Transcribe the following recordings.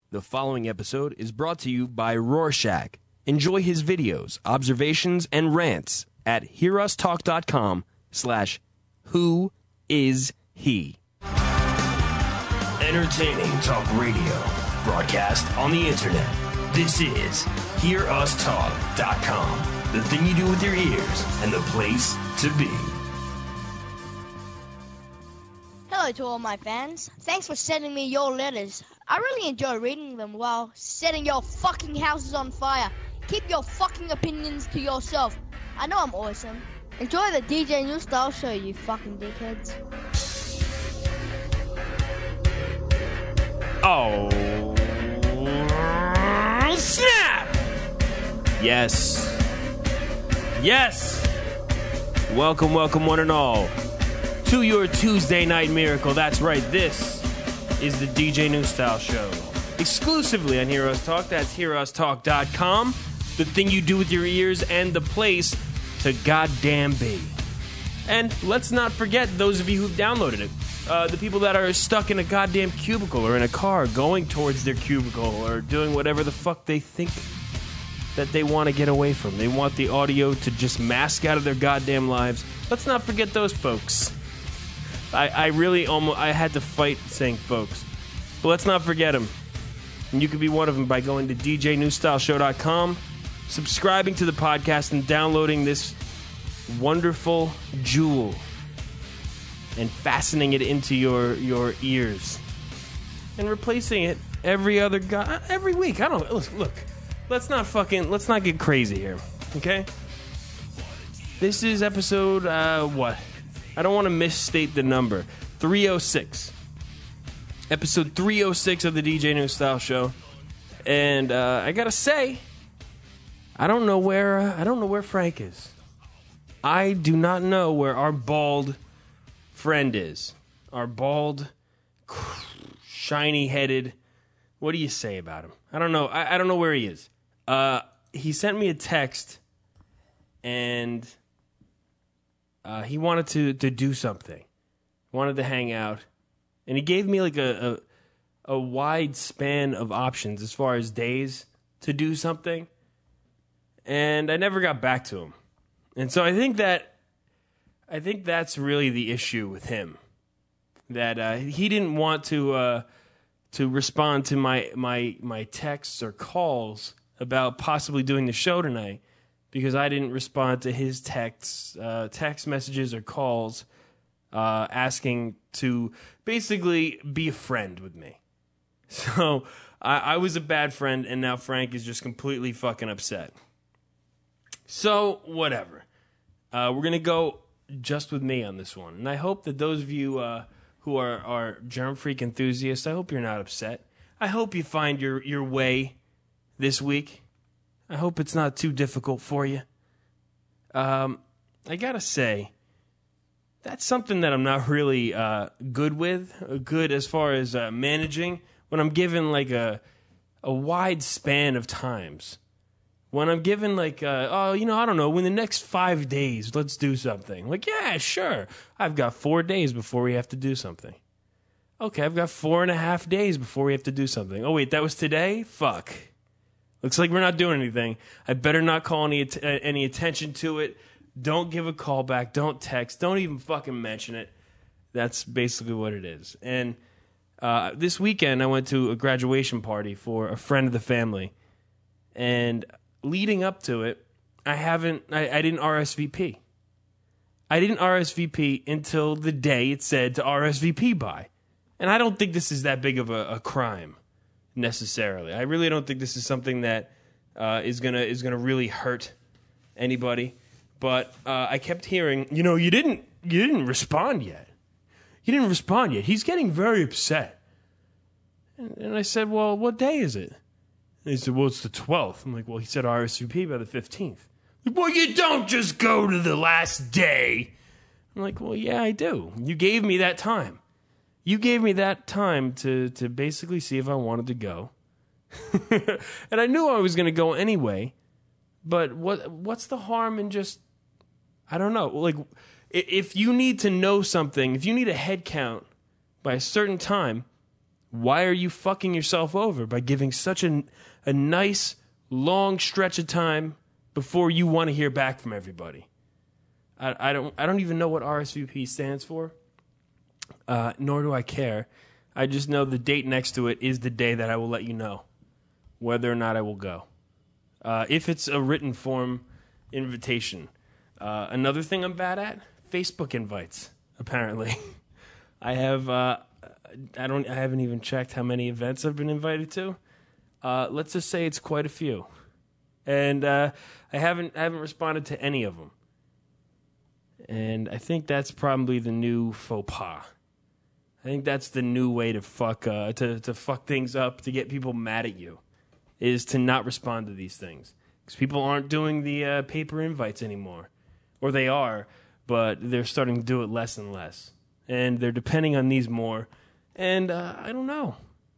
The following episode is brought to you by Rorschach. Enjoy his videos, observations, and rants at hearustalk.com/whoishe. Entertaining talk radio, broadcast on the internet. This is hearustalk.com, the thing you do with your ears and the place to be. Hello to all my fans. Thanks for sending me your letters. I really enjoy reading them while setting your fucking houses on fire. Keep your fucking opinions to yourself. I know I'm awesome. Enjoy the DJ New Style show, you fucking dickheads. Oh, snap! Yes. Yes. Welcome, one and all, to your Tuesday night miracle. That's right, this is the DJ New Style Show. Exclusively on Hear Us Talk. That's hearustalk.com. The thing you do with your ears and the place to goddamn be. And let's not forget those of you who've downloaded it. The people that are stuck in a goddamn cubicle or in a car going towards their cubicle or doing whatever the fuck they think that they want to get away from. They want the audio to just mask out of their goddamn lives. Let's not forget those folks. I really I had to fight saying folks. But let's not forget them. And you could be one of them by going to djnewstyleshow.com, subscribing to the podcast, and downloading this wonderful jewel and fastening it into your ears and replacing it every week. I don't look. Let's not get crazy here, okay? This is episode what? I don't want to misstate the number. 306. Episode 306 of the DJ New Style Show. And I gotta say, I don't know where Frank is. I do not know where our bald friend is. Our bald, shiny-headed. What do you say about him? I don't know. I don't know where he is. He sent me a text, and he wanted to do something. Wanted to hang out. And he gave me like a wide span of options as far as days to do something. And I never got back to him. And so I think that's really the issue with him. That he didn't want to respond to my texts or calls about possibly doing the show tonight, because I didn't respond to his text messages or calls asking to basically be a friend with me. So I was a bad friend, and now Frank is just completely fucking upset. So whatever. We're going to go just with me on this one. And I hope that those of you who are Germ Freak enthusiasts, I hope you're not upset. I hope you find your way this week. I hope it's not too difficult for you. I gotta say, that's something that I'm not really good with. Good as far as managing. When I'm given like a wide span of times. When I'm given like, I don't know, in the next 5 days, let's do something. Like, yeah, sure. I've got 4 days before we have to do something. Okay, I've got 4.5 days before we have to do something. Oh, wait, that was today? Fuck. Looks like we're not doing anything. I better not call any attention to it. Don't give a call back. Don't text. Don't even fucking mention it. That's basically what it is. And this weekend, I went to a graduation party for a friend of the family. And leading up to it, I didn't RSVP. I didn't RSVP until the day it said to RSVP by. And I don't think this is that big of a crime, necessarily. I really don't think this is something that is gonna really hurt anybody. But I kept hearing, you didn't respond yet. You didn't respond yet. He's getting very upset. And I said, well, what day is it? And he said, well, it's the 12th. I'm like, well, he said RSVP by the 15th. Like, well, you don't just go to the last day. I'm like, well, yeah, I do. You gave me that time. You gave me that time to basically see if I wanted to go. And I knew I was going to go anyway. But what's the harm in just, I don't know. Like, if you need to know something, if you need a head count by a certain time, Why are you fucking yourself over by giving such a nice, long stretch of time before you want to hear back from everybody? I don't even know what RSVP stands for, nor do I care. I just know the date next to it is the day that I will let you know whether or not I will go. If it's a written form invitation. Another thing I'm bad at, Facebook invites, apparently. I haven't even checked how many events I've been invited to. Let's just say it's quite a few. And I haven't responded to any of them. And I think that's probably the new faux pas. I think that's the new way to fuck things up, to get people mad at you, is to not respond to these things. Because people aren't doing the paper invites anymore. Or they are, but they're starting to do it less and less. And they're depending on these more. And I don't know.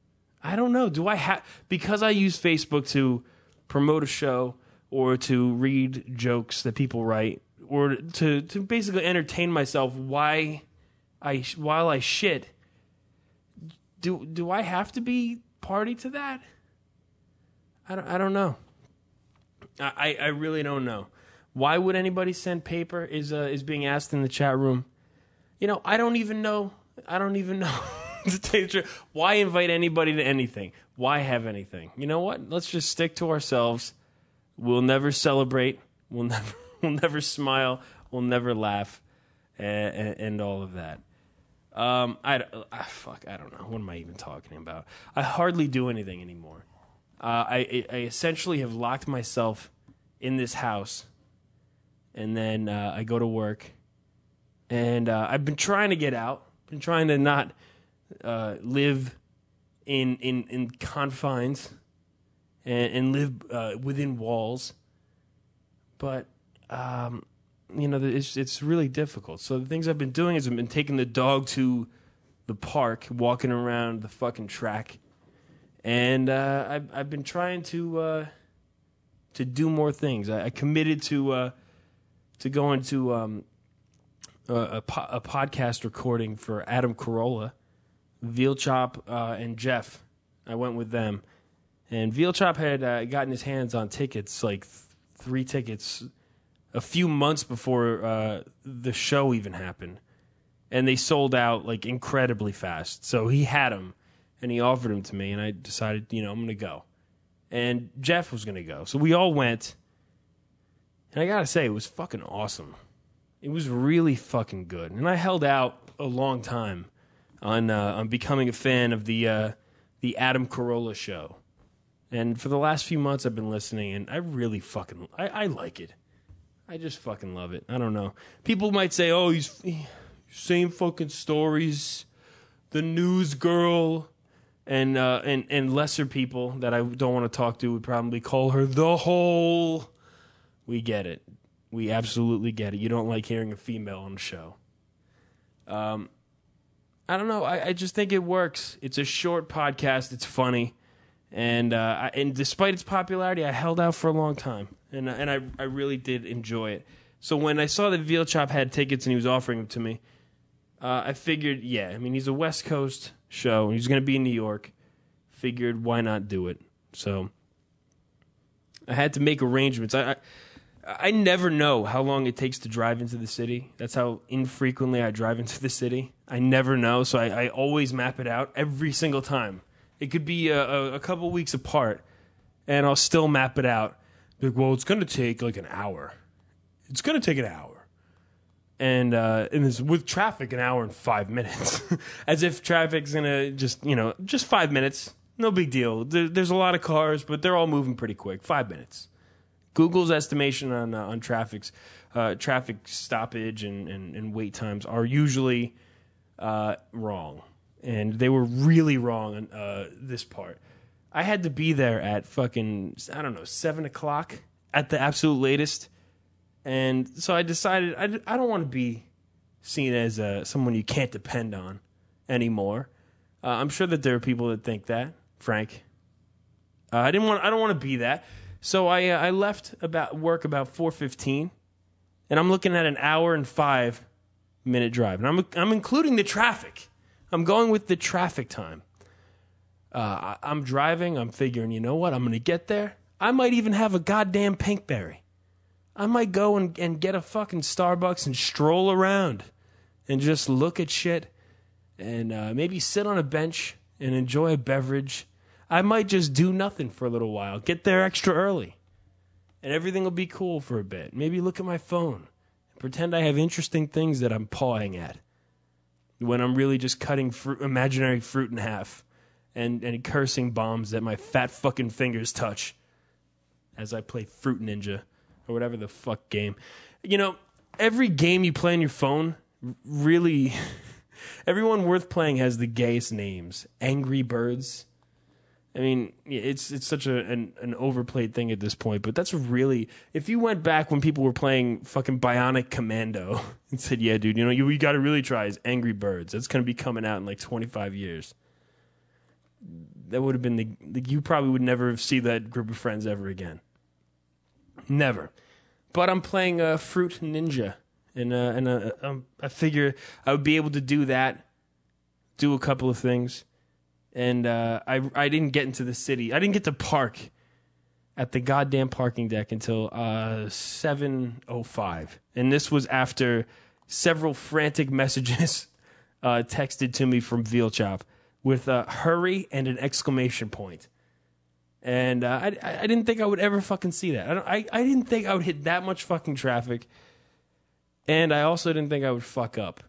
Do I have... Because I use Facebook to promote a show or to read jokes that people write or to basically entertain myself while I shit, do I have to be party to that? I don't know. I really don't know. Why would anybody send paper is being asked in the chat room. I don't even know. To tell you the truth, why invite anybody to anything? Why have anything? You know what? Let's just stick to ourselves. We'll never celebrate. We'll never smile. We'll never laugh, and all of that. I don't know. What am I even talking about? I hardly do anything anymore. I essentially have locked myself in this house, and then I go to work, and I've been trying to get out. Been trying to not live in confines and live within walls, but it's really difficult. So the things I've been doing is I've been taking the dog to the park, walking around the fucking track, and I've been trying to do more things. I committed to going to a podcast recording for Adam Carolla, Veal Chop, and Jeff. I went with them, and Veal Chop had gotten his hands on tickets, like 3 tickets, a few months before the show even happened, and they sold out like incredibly fast. So he had them, and he offered them to me, and I decided, I'm going to go. And Jeff was going to go. So we all went, and I got to say, it was fucking awesome. It was really fucking good. And I held out a long time on becoming a fan of the Adam Carolla show. And for the last few months I've been listening, and I really fucking... I like it. I just fucking love it. I don't know. People might say, oh, he's same fucking stories, the news girl, and lesser people that I don't want to talk to would probably call her the whole. We get it. We absolutely get it. You don't like hearing a female on the show. I don't know. I just think it works. It's a short podcast. It's funny. And despite its popularity, I held out for a long time. And I really did enjoy it. So when I saw that Veal Chop had tickets and he was offering them to me, I figured, he's a West Coast show. And he's going to be in New York. Figured, why not do it? So I had to make arrangements. I never know how long it takes to drive into the city. That's how infrequently I drive into the city. I never know, so I always map it out every single time. It could be a couple weeks apart, and I'll still map it out. Like, well, it's going to take like an hour. It's going to take an hour. And it's with traffic, an hour and 5 minutes. As if traffic's going to just 5 minutes. No big deal. There's a lot of cars, but they're all moving pretty quick. 5 minutes. Google's estimation on traffic stoppage and wait times are usually wrong. And they were really wrong on this part. I had to be there at fucking, 7 o'clock at the absolute latest. And so I decided I don't want to be seen as someone you can't depend on anymore. I'm sure that there are people that think that, Frank. I don't want to be that. So I left work about 4:15, and I'm looking at an hour and 5 minute drive, and I'm including the traffic. I'm going with the traffic time, I'm driving. I'm figuring, you know what? I'm going to get there. I might even have a goddamn Pinkberry. I might go and get a fucking Starbucks and stroll around and just look at shit and maybe sit on a bench and enjoy a beverage. I might just do nothing for a little while. Get there extra early. And everything will be cool for a bit. Maybe look at my phone. Pretend I have interesting things that I'm pawing at. When I'm really just cutting imaginary fruit in half. And cursing bombs that my fat fucking fingers touch. As I play Fruit Ninja. Or whatever the fuck game. You know, every game you play on your phone, really... everyone worth playing has the gayest names. Angry Birds. I mean, it's such an overplayed thing at this point, but that's really... If you went back when people were playing fucking Bionic Commando and said, yeah, dude, you know, you got to really try is Angry Birds. That's going to be coming out in like 25 years. That would have been you probably would never see that group of friends ever again. Never. But I'm playing Fruit Ninja, and I figure I would be able to do that, do a couple of things. And I didn't get into the city. I didn't get to park at the goddamn parking deck until 7:05. And this was after several frantic messages texted to me from Veal Chop with a hurry and an exclamation point. And I didn't think I would ever fucking see that. I didn't think I would hit that much fucking traffic. And I also didn't think I would fuck up.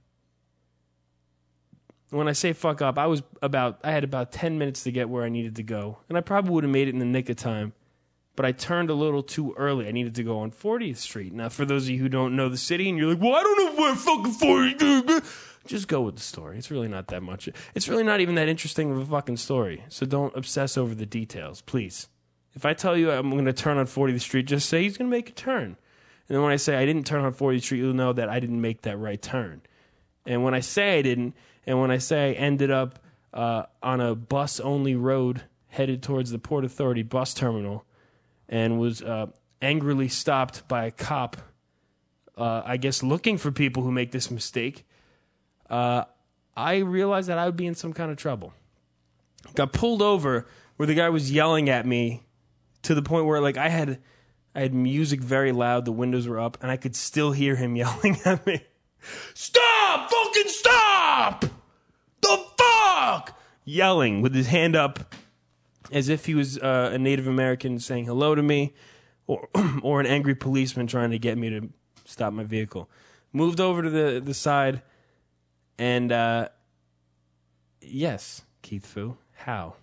When I say fuck up, I had about 10 minutes to get where I needed to go. And I probably would have made it in the nick of time. But I turned a little too early. I needed to go on 40th Street. Now, for those of you who don't know the city, and you're like, well, I don't know where fucking 40th... Just go with the story. It's really not that much. It's really not even that interesting of a fucking story. So don't obsess over the details, please. If I tell you I'm going to turn on 40th Street, just say he's going to make a turn. And then when I say I didn't turn on 40th Street, you'll know that I didn't make that right turn. And when I say I didn't... And when I say I ended up on a bus-only road headed towards the Port Authority bus terminal and was angrily stopped by a cop, I guess looking for people who make this mistake, I realized that I would be in some kind of trouble. Got pulled over where the guy was yelling at me to the point where like I had music very loud, the windows were up, and I could still hear him yelling at me. Stop! Fucking stop! The fuck! Yelling with his hand up as if he was a Native American saying hello to me or an angry policeman trying to get me to stop my vehicle. Moved over to the side and yes, Keith Fu, how?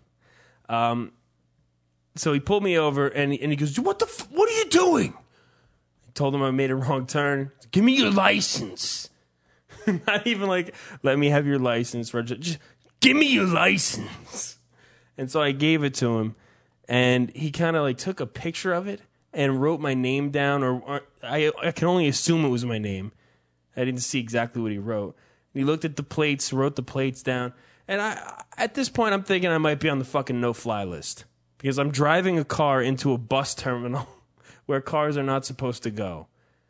So he pulled me over and he goes, what are you doing? I told him I made a wrong turn. Give me your license. Not even like, let me have your license. Just give me your license. And so I gave it to him. And he kind of like took a picture of it and wrote my name down. Or I can only assume it was my name. I didn't see exactly what he wrote. And he looked at the plates, wrote the plates down. And at this point, I'm thinking I might be on the fucking no-fly list. Because I'm driving a car into a bus terminal where cars are not supposed to go.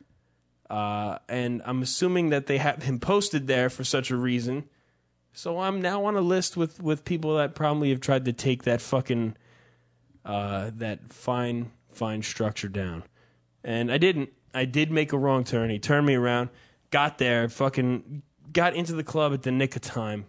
And I'm assuming that they have him posted there for such a reason. So I'm now on a list with people that probably have tried to take that fucking, that fine structure down. And I didn't. I did make a wrong turn. He turned me around, got there, fucking got into the club at the nick of time.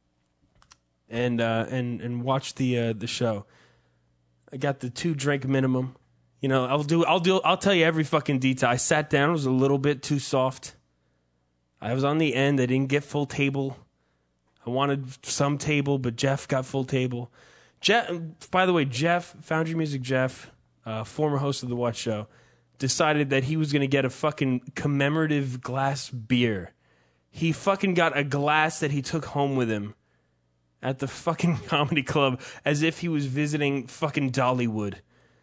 And watched the show. I got the 2-drink minimum. You know, I'll tell you every fucking detail. I sat down, it was a little bit too soft. I was on the end, I didn't get full table. I wanted some table, but Jeff got full table. Jeff, by the way, Jeff, Foundry Music Jeff, former host of the What Show, decided that he was going to get a fucking commemorative glass beer. He fucking got a glass that he took home with him at the fucking comedy club as if he was visiting fucking Dollywood.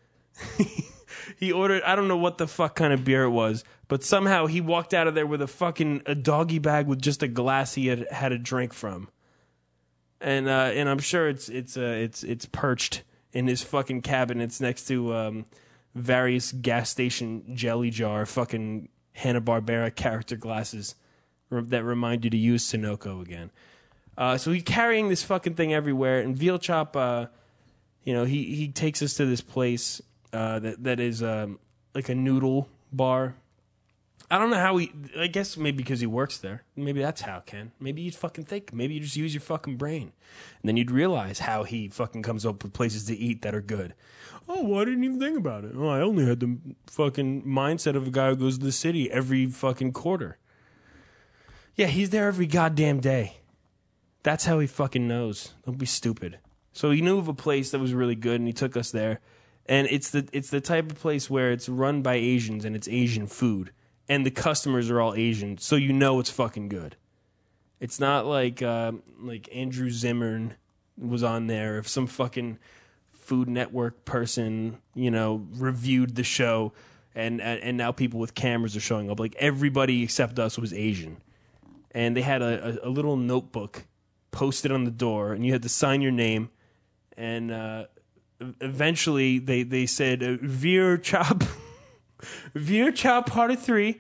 He ordered, I don't know what the fuck kind of beer it was, but somehow he walked out of there with a doggy bag with just a glass he had a drink from. And I'm sure it's perched in his fucking cabinets next to various gas station jelly jar fucking Hanna-Barbera character glasses that remind you to use Sunoco again. So he's carrying this fucking thing everywhere, and Veal Chop, he takes us to this place that is like a noodle bar. I don't know how I guess maybe because he works there. Maybe that's how, Ken. Maybe you'd fucking think. Maybe you just use your fucking brain. And then you'd realize how he fucking comes up with places to eat that are good. Oh, well, I didn't even think about it. Oh, I only had the fucking mindset of a guy who goes to the city every fucking quarter. Yeah, he's there every goddamn day. That's how he fucking knows. Don't be stupid. So he knew of a place that was really good, and he took us there. And it's the type of place where it's run by Asians, and it's Asian food. And the customers are all Asian, so you know it's fucking good. It's not like Andrew Zimmern was on there. If some fucking Food Network person, reviewed the show, and now people with cameras are showing up. Like, everybody except us was Asian. And they had a little notebook posted on the door, and you had to sign your name. And eventually they said, Veer Chop... Veer Chop part of 3.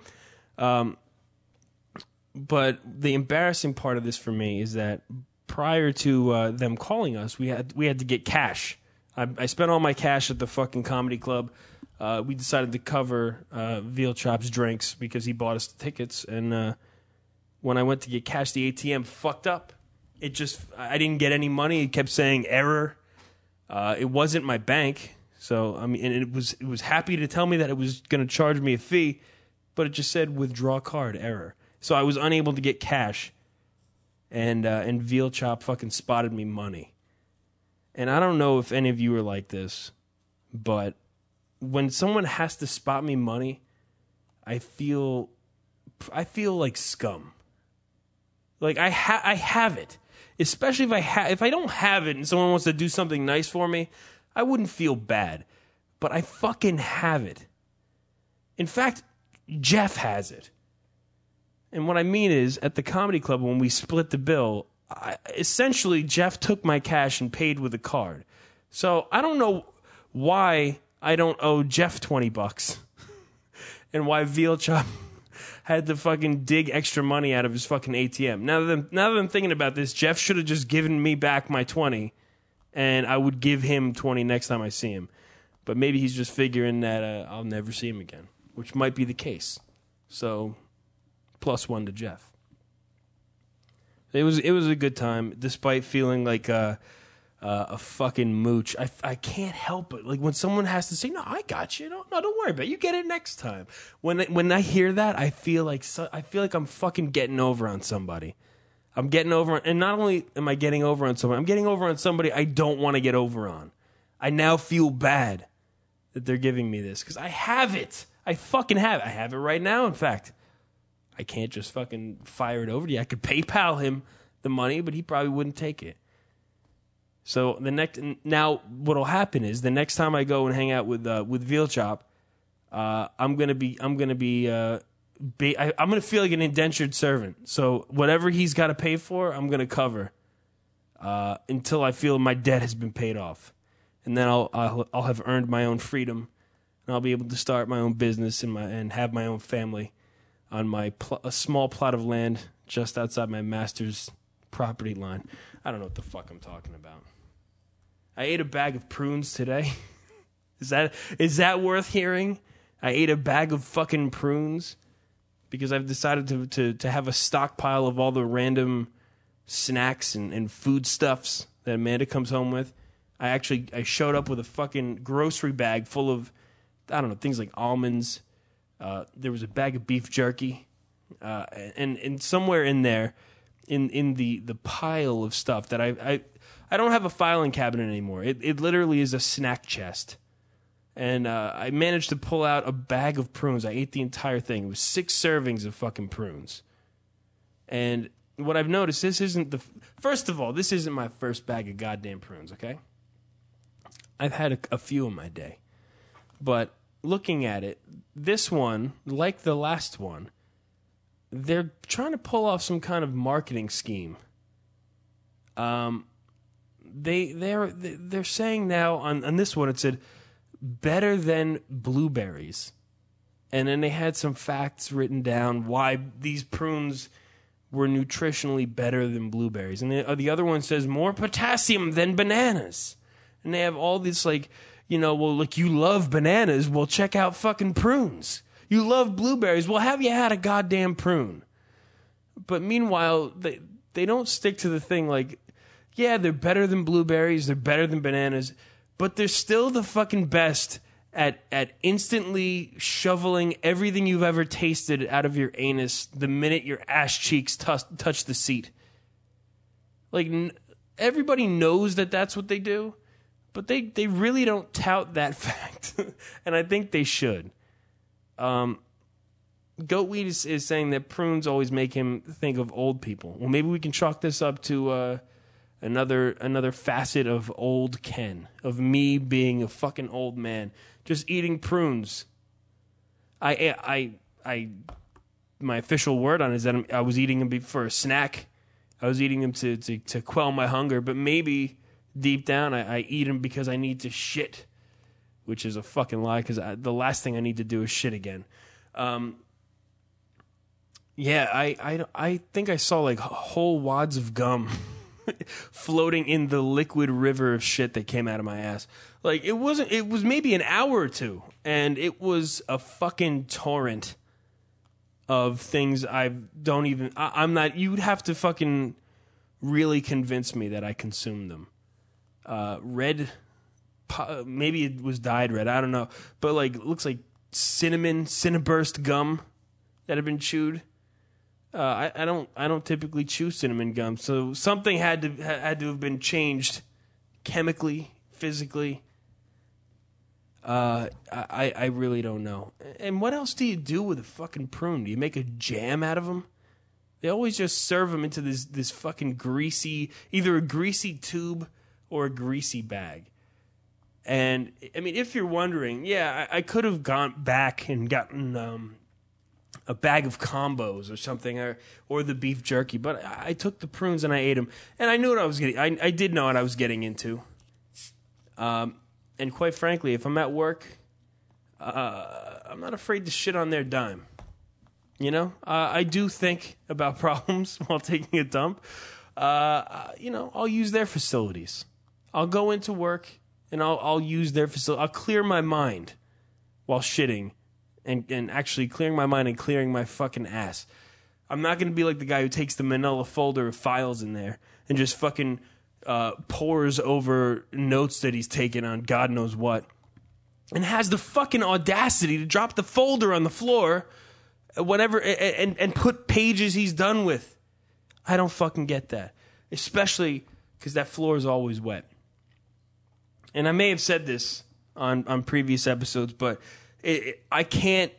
But the embarrassing part of this for me is that prior to them calling us, we had to get cash. I spent all my cash at the fucking comedy club. We decided to cover Veal Chop's drinks because he bought us the tickets. And when I went to get cash, the ATM fucked up. I didn't get any money. It kept saying error. It wasn't my bank. So, and it was happy to tell me that it was going to charge me a fee, but it just said withdraw card error. So I was unable to get cash, and Veal Chop fucking spotted me money. And I don't know if any of you are like this, but when someone has to spot me money, I feel like scum. Like I have it, especially if I don't have it and someone wants to do something nice for me. I wouldn't feel bad, but I fucking have it. In fact, Jeff has it. And what I mean is, at the comedy club, when we split the bill, essentially Jeff took my cash and paid with a card. So I don't know why I don't owe Jeff $20 and why Veal Chop had to fucking dig extra money out of his fucking ATM. Now that I'm thinking about this, Jeff should have just given me back my 20. And I would give him 20 next time I see him. But maybe he's just figuring that I'll never see him again, which might be the case. So, +1 to Jeff. It was a good time, despite feeling like a fucking mooch. I can't help it. Like when someone has to say, "No, I got you. No, don't worry about it. You get it next time." When I hear that, I feel like I'm fucking getting over on somebody. I'm getting over on, and not only am I getting over on somebody, I'm getting over on somebody I don't want to get over on. I now feel bad that they're giving me this because I have it. I fucking have it. I have it right now, in fact. I can't just fucking fire it over to you. I could PayPal him the money, but he probably wouldn't take it. So now what'll happen is the next time I go and hang out with Veal Chop, I'm gonna feel like an indentured servant. So whatever he's got to pay for, I'm gonna cover until I feel my debt has been paid off, and then I'll have earned my own freedom, and I'll be able to start my own business and have my own family on a small plot of land just outside my master's property line. I don't know what the fuck I'm talking about. I ate a bag of prunes today. Is that worth hearing? I ate a bag of fucking prunes. Because I've decided to have a stockpile of all the random snacks and foodstuffs that Amanda comes home with. I showed up with a fucking grocery bag full of, I don't know, things like almonds. There was a bag of beef jerky. And somewhere in there, in the pile of stuff that I don't have a filing cabinet anymore. It literally is a snack chest. And I managed to pull out a bag of prunes. I ate the entire thing. It was 6 servings of fucking prunes. And what I've noticed, first of all, this isn't my first bag of goddamn prunes, okay? I've had a few in my day. But looking at it, this one, like the last one, they're trying to pull off some kind of marketing scheme. They're saying now on this one, it said, better than blueberries. And then they had some facts written down why these prunes were nutritionally better than blueberries. And the other one says more potassium than bananas. And they have all this like, well, like you love bananas, well, check out fucking prunes. You love blueberries, well, have you had a goddamn prune? But meanwhile, they don't stick to the thing like, yeah, they're better than blueberries, they're better than bananas, but they're still the fucking best at instantly shoveling everything you've ever tasted out of your anus the minute your ass cheeks touch the seat. Like, everybody knows that that's what they do, but they really don't tout that fact. And I think they should. Goatweed is saying that prunes always make him think of old people. Well, maybe we can chalk this up to another facet of old Ken, of me being a fucking old man, just eating prunes. My official word on it is that I was eating them for a snack. I was eating them to quell my hunger, but maybe deep down I eat them because I need to shit, which is a fucking lie, because the last thing I need to do is shit again. Yeah, I think I saw like whole wads of gum floating in the liquid river of shit that came out of my ass. Like, it was maybe an hour or two, and it was a fucking torrent of things I'm not, you'd have to fucking really convince me that I consumed them. Red, maybe it was dyed red, I don't know, but like, it looks like Cinnaburst gum that had been chewed. I don't typically chew cinnamon gum, so something had to have been changed chemically, physically. I really don't know. And what else do you do with a fucking prune? Do you make a jam out of them? They always just serve them into this fucking greasy, either a greasy tube or a greasy bag. And I mean, if you're wondering, yeah, I could have gone back and gotten a bag of combos or something, or the beef jerky, but I took the prunes and I ate them, and I knew what I was getting. I did know what I was getting into. And quite frankly, if I'm at work, I'm not afraid to shit on their dime. I do think about problems while taking a dump. I'll use their facilities. I'll go into work and I'll use their facility. I'll clear my mind while shitting. And actually clearing my mind and clearing my fucking ass. I'm not going to be like the guy who takes the manila folder of files in there and just fucking pores over notes that he's taken on God knows what, and has the fucking audacity to drop the folder on the floor whatever and put pages he's done with. I don't fucking get that. Especially because that floor is always wet. And I may have said this on previous episodes, but I can't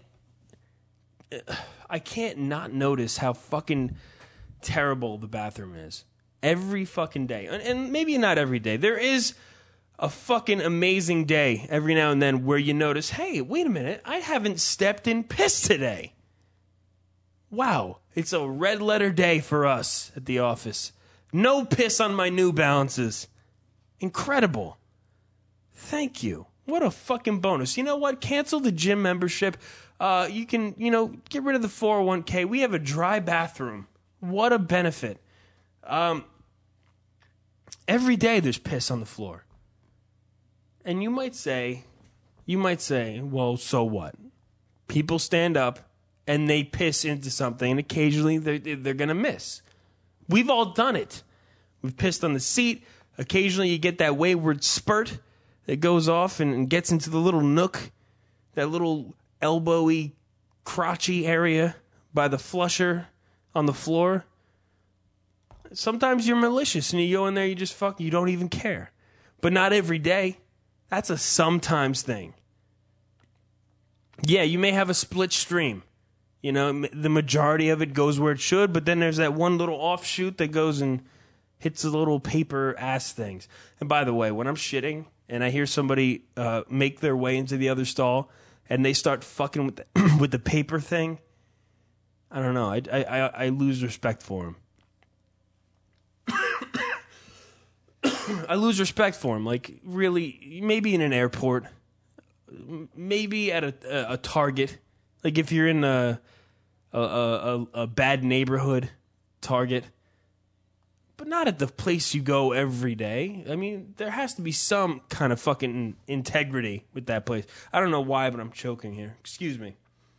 not notice how fucking terrible the bathroom is every fucking day. And maybe not every day. There is a fucking amazing day every now and then where you notice, hey, wait a minute, I haven't stepped in piss today. Wow, it's a red letter day for us at the office. No piss on my New Balances. Incredible. Thank you. What a fucking bonus. You know what? Cancel the gym membership. You can, get rid of the 401k. We have a dry bathroom. What a benefit. Every day there's piss on the floor. And you might say, well, so what? People stand up and they piss into something, and occasionally they're going to miss. We've all done it. We've pissed on the seat. Occasionally you get that wayward spurt that goes off and gets into the little nook, that little elbowy, crotchy area by the flusher on the floor. Sometimes you're malicious and you go in there, you don't even care. But not every day. That's a sometimes thing. Yeah, you may have a split stream. The majority of it goes where it should, but then there's that one little offshoot that goes and hits the little paper ass things. And by the way, when I'm shitting and I hear somebody make their way into the other stall and they start fucking with with the paper thing, I don't know. I lose respect for them. I lose respect for them. Like, really, maybe in an airport, maybe at a Target. Like, if you're in a bad neighborhood Target. But not at the place you go every day. I mean, there has to be some kind of fucking integrity with that place. I don't know why, but I'm choking here. Excuse me.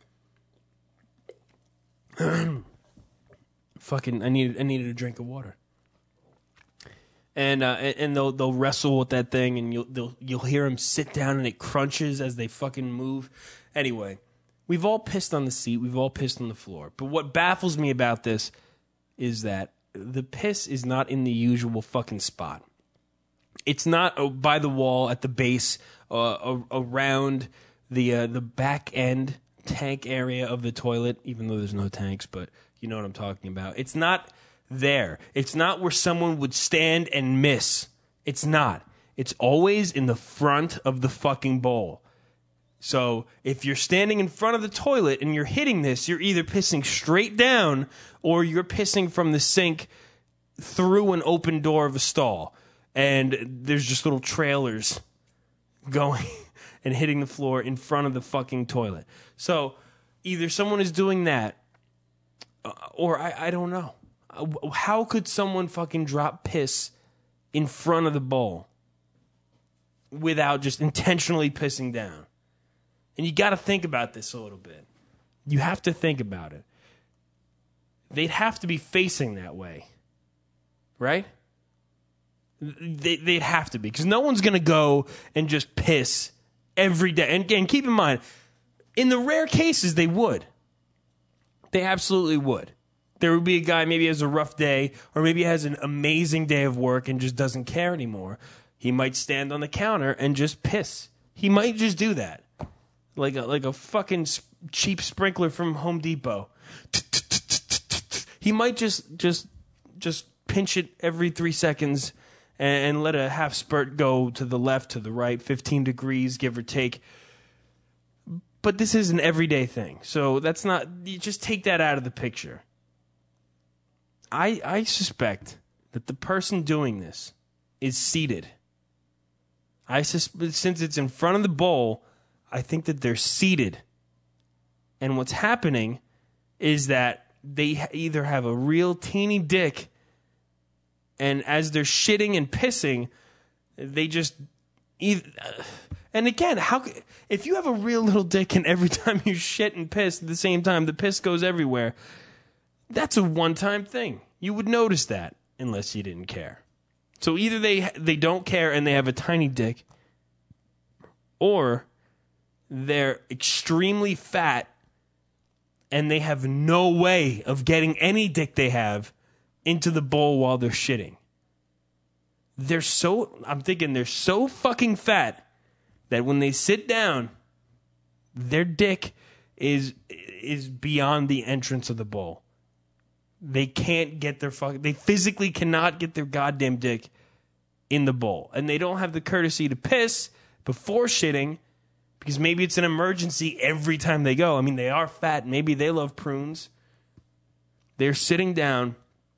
Fucking, I needed a drink of water. And they'll wrestle with that thing, and you'll hear them sit down, and it crunches as they fucking move. Anyway, we've all pissed on the seat, we've all pissed on the floor. But what baffles me about this is that the piss is not in the usual fucking spot. It's not by the wall at the base, around the back end tank area of the toilet, even though there's no tanks, but you know what I'm talking about. It's not there. It's not where someone would stand and miss. It's not. It's always in the front of the fucking bowl. So if you're standing in front of the toilet and you're hitting this, you're either pissing straight down or you're pissing from the sink through an open door of a stall. And there's just little trailers going and hitting the floor in front of the fucking toilet. So either someone is doing that or I don't know. How could someone fucking drop piss in front of the bowl without just intentionally pissing down? And you got to think about this a little bit. You have to think about it. They'd have to be facing that way, right? They'd have to be, because no one's going to go and just piss every day. And keep in mind, in the rare cases, they would. They absolutely would. There would be a guy maybe has a rough day, or maybe has an amazing day of work and just doesn't care anymore. He might stand on the counter and just piss. He might just do that. Like a fucking cheap sprinkler from Home Depot. He might just pinch it every 3 seconds and let a half spurt go to the left, to the right, 15 degrees, give or take. But this is an everyday thing. So that's not, you just take that out of the picture. I suspect that the person doing this is seated. Since it's in front of the bowl, I think that they're seated. And what's happening is that they either have a real teeny dick, and as they're shitting and pissing, they just... And again, if you have a real little dick and every time you shit and piss at the same time, the piss goes everywhere, that's a one-time thing. You would notice that unless you didn't care. So either they don't care and they have a tiny dick, or they're extremely fat and they have no way of getting any dick they have into the bowl while they're shitting. I'm thinking they're so fucking fat that when they sit down, their dick is beyond the entrance of the bowl. They can't get they physically cannot get their goddamn dick in the bowl. And they don't have the courtesy to piss before shitting, because maybe it's an emergency every time they go. I mean, they are fat. Maybe they love prunes. They're sitting down,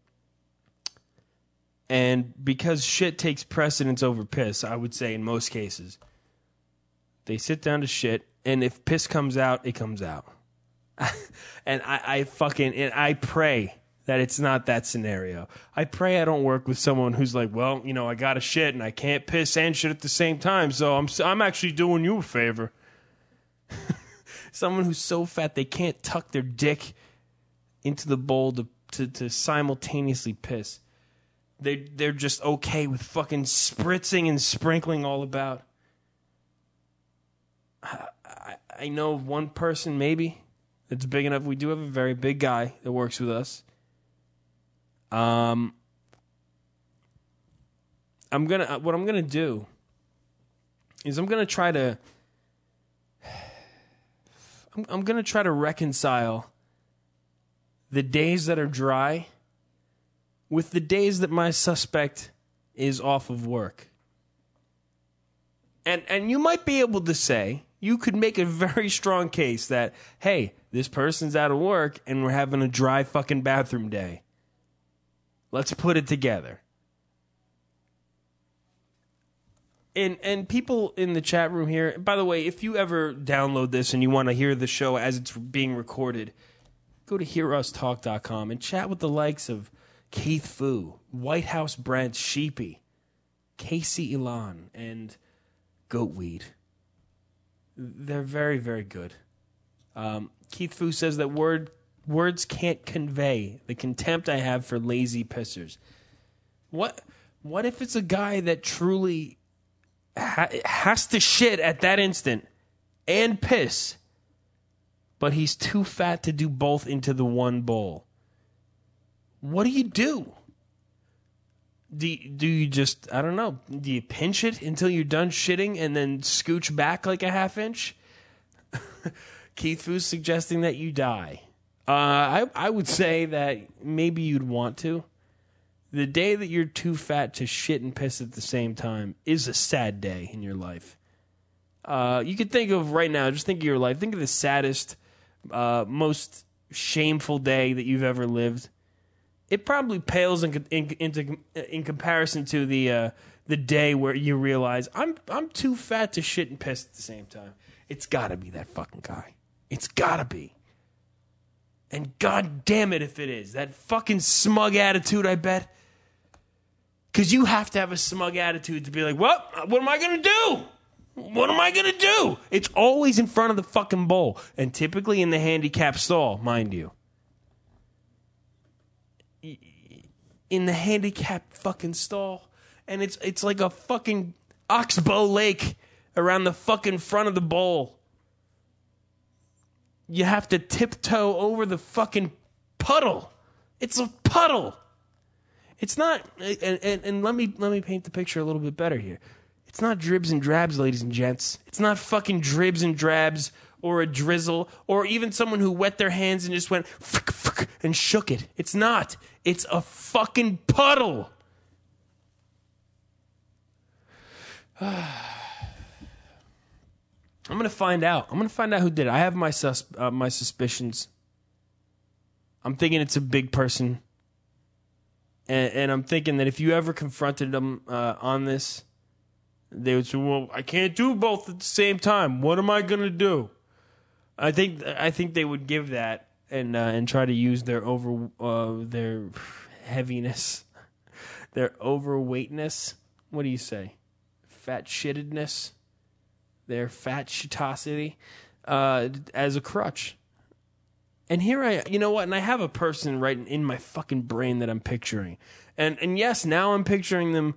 and because shit takes precedence over piss, I would say in most cases, they sit down to shit, and if piss comes out, it comes out. And I pray that it's not that scenario. I pray I don't work with someone who's like, well, you know, I got to shit and I can't piss and shit at the same time, so I'm actually doing you a favor. Someone who's so fat they can't tuck their dick into the bowl to simultaneously piss. They're just okay with fucking spritzing and sprinkling all about. I know of one person maybe that's big enough. We do have a very big guy that works with us. What I'm gonna do is I'm gonna try to reconcile the days that are dry with the days that my suspect is off of work. And you might be able to say, you could make a very strong case that, hey, this person's out of work and we're having a dry fucking bathroom day. Let's put it together. And people in the chat room here, by the way, if you ever download this and you want to hear the show as it's being recorded, go to hearustalk.com and chat with the likes of Keith Fu, White House Brent, Sheepy, Casey Elan, and Goatweed. They're very, very good. Keith Fu says that words can't convey the contempt I have for lazy pissers. What if it's a guy that truly has to shit at that instant and piss, but he's too fat to do both into the one bowl? What do you do? Do you just, I don't know, do you pinch it until you're done shitting and then scooch back like a half inch? Keith Fu's suggesting that you die. I would say that maybe you'd want to. The day that you're too fat to shit and piss at the same time is a sad day in your life. You could think of right now, just think of your life. Think of the saddest, most shameful day that you've ever lived. It probably pales in comparison to the day where you realize I'm too fat to shit and piss at the same time. It's got to be that fucking guy. It's got to be. And god damn it if it is. That fucking smug attitude, I bet. Because you have to have a smug attitude to be like, what am I going to do? What am I going to do? It's always in front of the fucking bowl. And typically in the handicap stall, mind you. In the handicap fucking stall. And it's like a fucking oxbow lake around the fucking front of the bowl. You have to tiptoe over the fucking puddle. It's a puddle. It's not, and let me paint the picture a little bit better here. It's not dribs and drabs, ladies and gents. It's not fucking dribs and drabs or a drizzle or even someone who wet their hands and just went and shook it. It's not. It's a fucking puddle. I'm going to find out. I'm going to find out who did it. I have my suspicions. I'm thinking it's a big person. And I'm thinking that if you ever confronted them on this, they would say, well, I can't do both at the same time. What am I going to do? I think they would give that and try to use their their heaviness, their overweightness. What do you say? Fat shittedness? Their fat shitosity as a crutch. And here you know what? And I have a person right in my fucking brain that I'm picturing. And yes, now I'm picturing them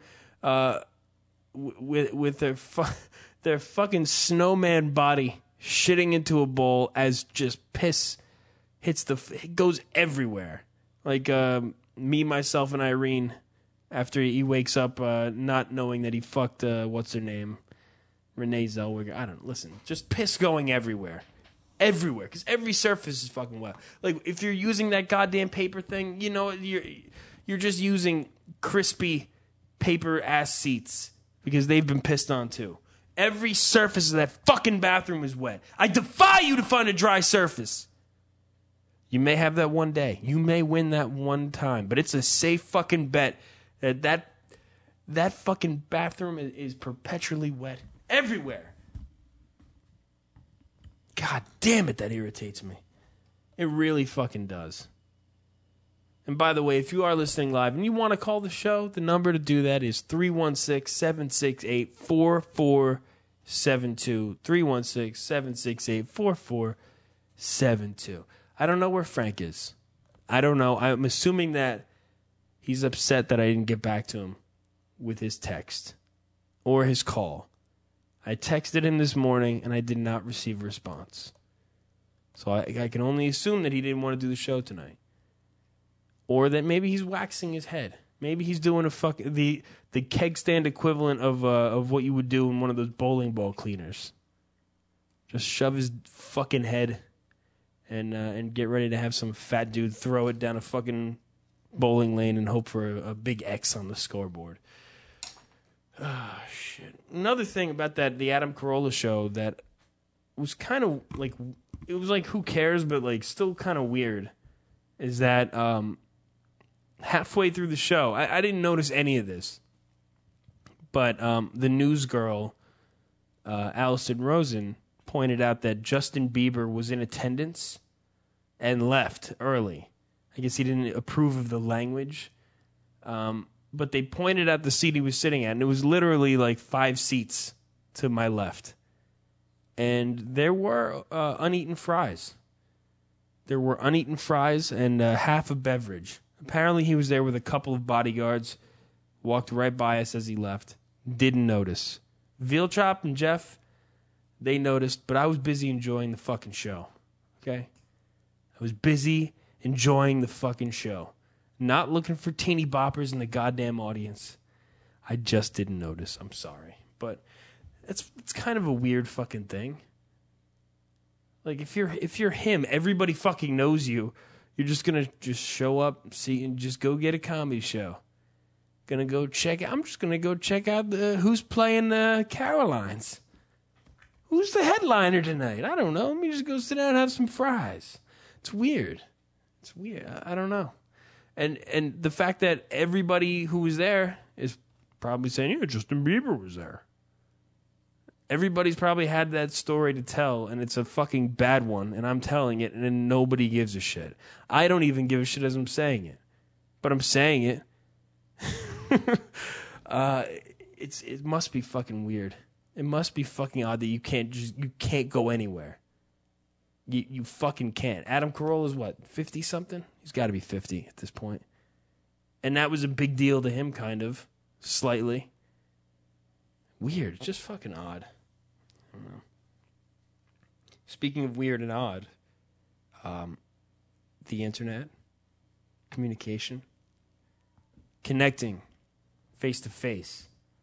with their fucking snowman body shitting into a bowl as just piss it goes everywhere. Like me, myself, and Irene after he wakes up not knowing that he fucked what's her name? Renee Zellweger. I don't know. Listen, just piss going everywhere. Everywhere. Because every surface is fucking wet. Like, if you're using that goddamn paper thing, you know, you're just using crispy paper ass seats. Because they've been pissed on too. Every surface of that fucking bathroom is wet. I defy you to find a dry surface. You may have that one day. You may win that one time. But it's a safe fucking bet that fucking bathroom is perpetually wet. Everywhere. God damn it, that irritates me. It really fucking does. And by the way, if you are listening live and you want to call the show, the number to do that is 316-768-4472. 316-768-4472. I don't know where Frank is. I don't know. I'm assuming that he's upset that I didn't get back to him with his text or his call. I texted him this morning, and I did not receive a response. So I can only assume that he didn't want to do the show tonight. Or that maybe he's waxing his head. Maybe he's doing the keg stand equivalent of what you would do in one of those bowling ball cleaners. Just shove his fucking head and get ready to have some fat dude throw it down a fucking bowling lane and hope for a big X on the scoreboard. Ah, shit. Another thing about the Adam Carolla show that was kind of like, it was like, who cares, but like still kind of weird, is that halfway through the show, I didn't notice any of this, but the news girl, Allison Rosen, pointed out that Justin Bieber was in attendance and left early. I guess he didn't approve of the language But they pointed at the seat he was sitting at, and it was literally like 5 seats to my left. And there were uneaten fries. There were uneaten fries and half a beverage. Apparently he was there with a couple of bodyguards, walked right by us as he left, didn't notice. Veal Chop and Jeff, they noticed, but I was busy enjoying the fucking show. Okay? I was busy enjoying the fucking show. Not looking for teeny boppers in the goddamn audience. I just didn't notice. I'm sorry. But it's kind of a weird fucking thing. Like if you're him, everybody fucking knows you. You're just gonna just show up, see, and just go get a comedy show. I'm just gonna go check out who's playing Carolines. Who's the headliner tonight? I don't know. Let me just go sit down and have some fries. It's weird. I don't know. And the fact that everybody who was there is probably saying, yeah, Justin Bieber was there. Everybody's probably had that story to tell, and it's a fucking bad one, and I'm telling it, and then nobody gives a shit. I don't even give a shit as I'm saying it. But I'm saying it. It must be fucking weird. It must be fucking odd that you can't go anywhere. You fucking can't. Adam Carolla's what, 50-something? He's got to be 50 at this point. And that was a big deal to him, kind of. Slightly. Weird. Just fucking odd. I don't know. Speaking of weird and odd, the internet, communication, connecting face-to-face,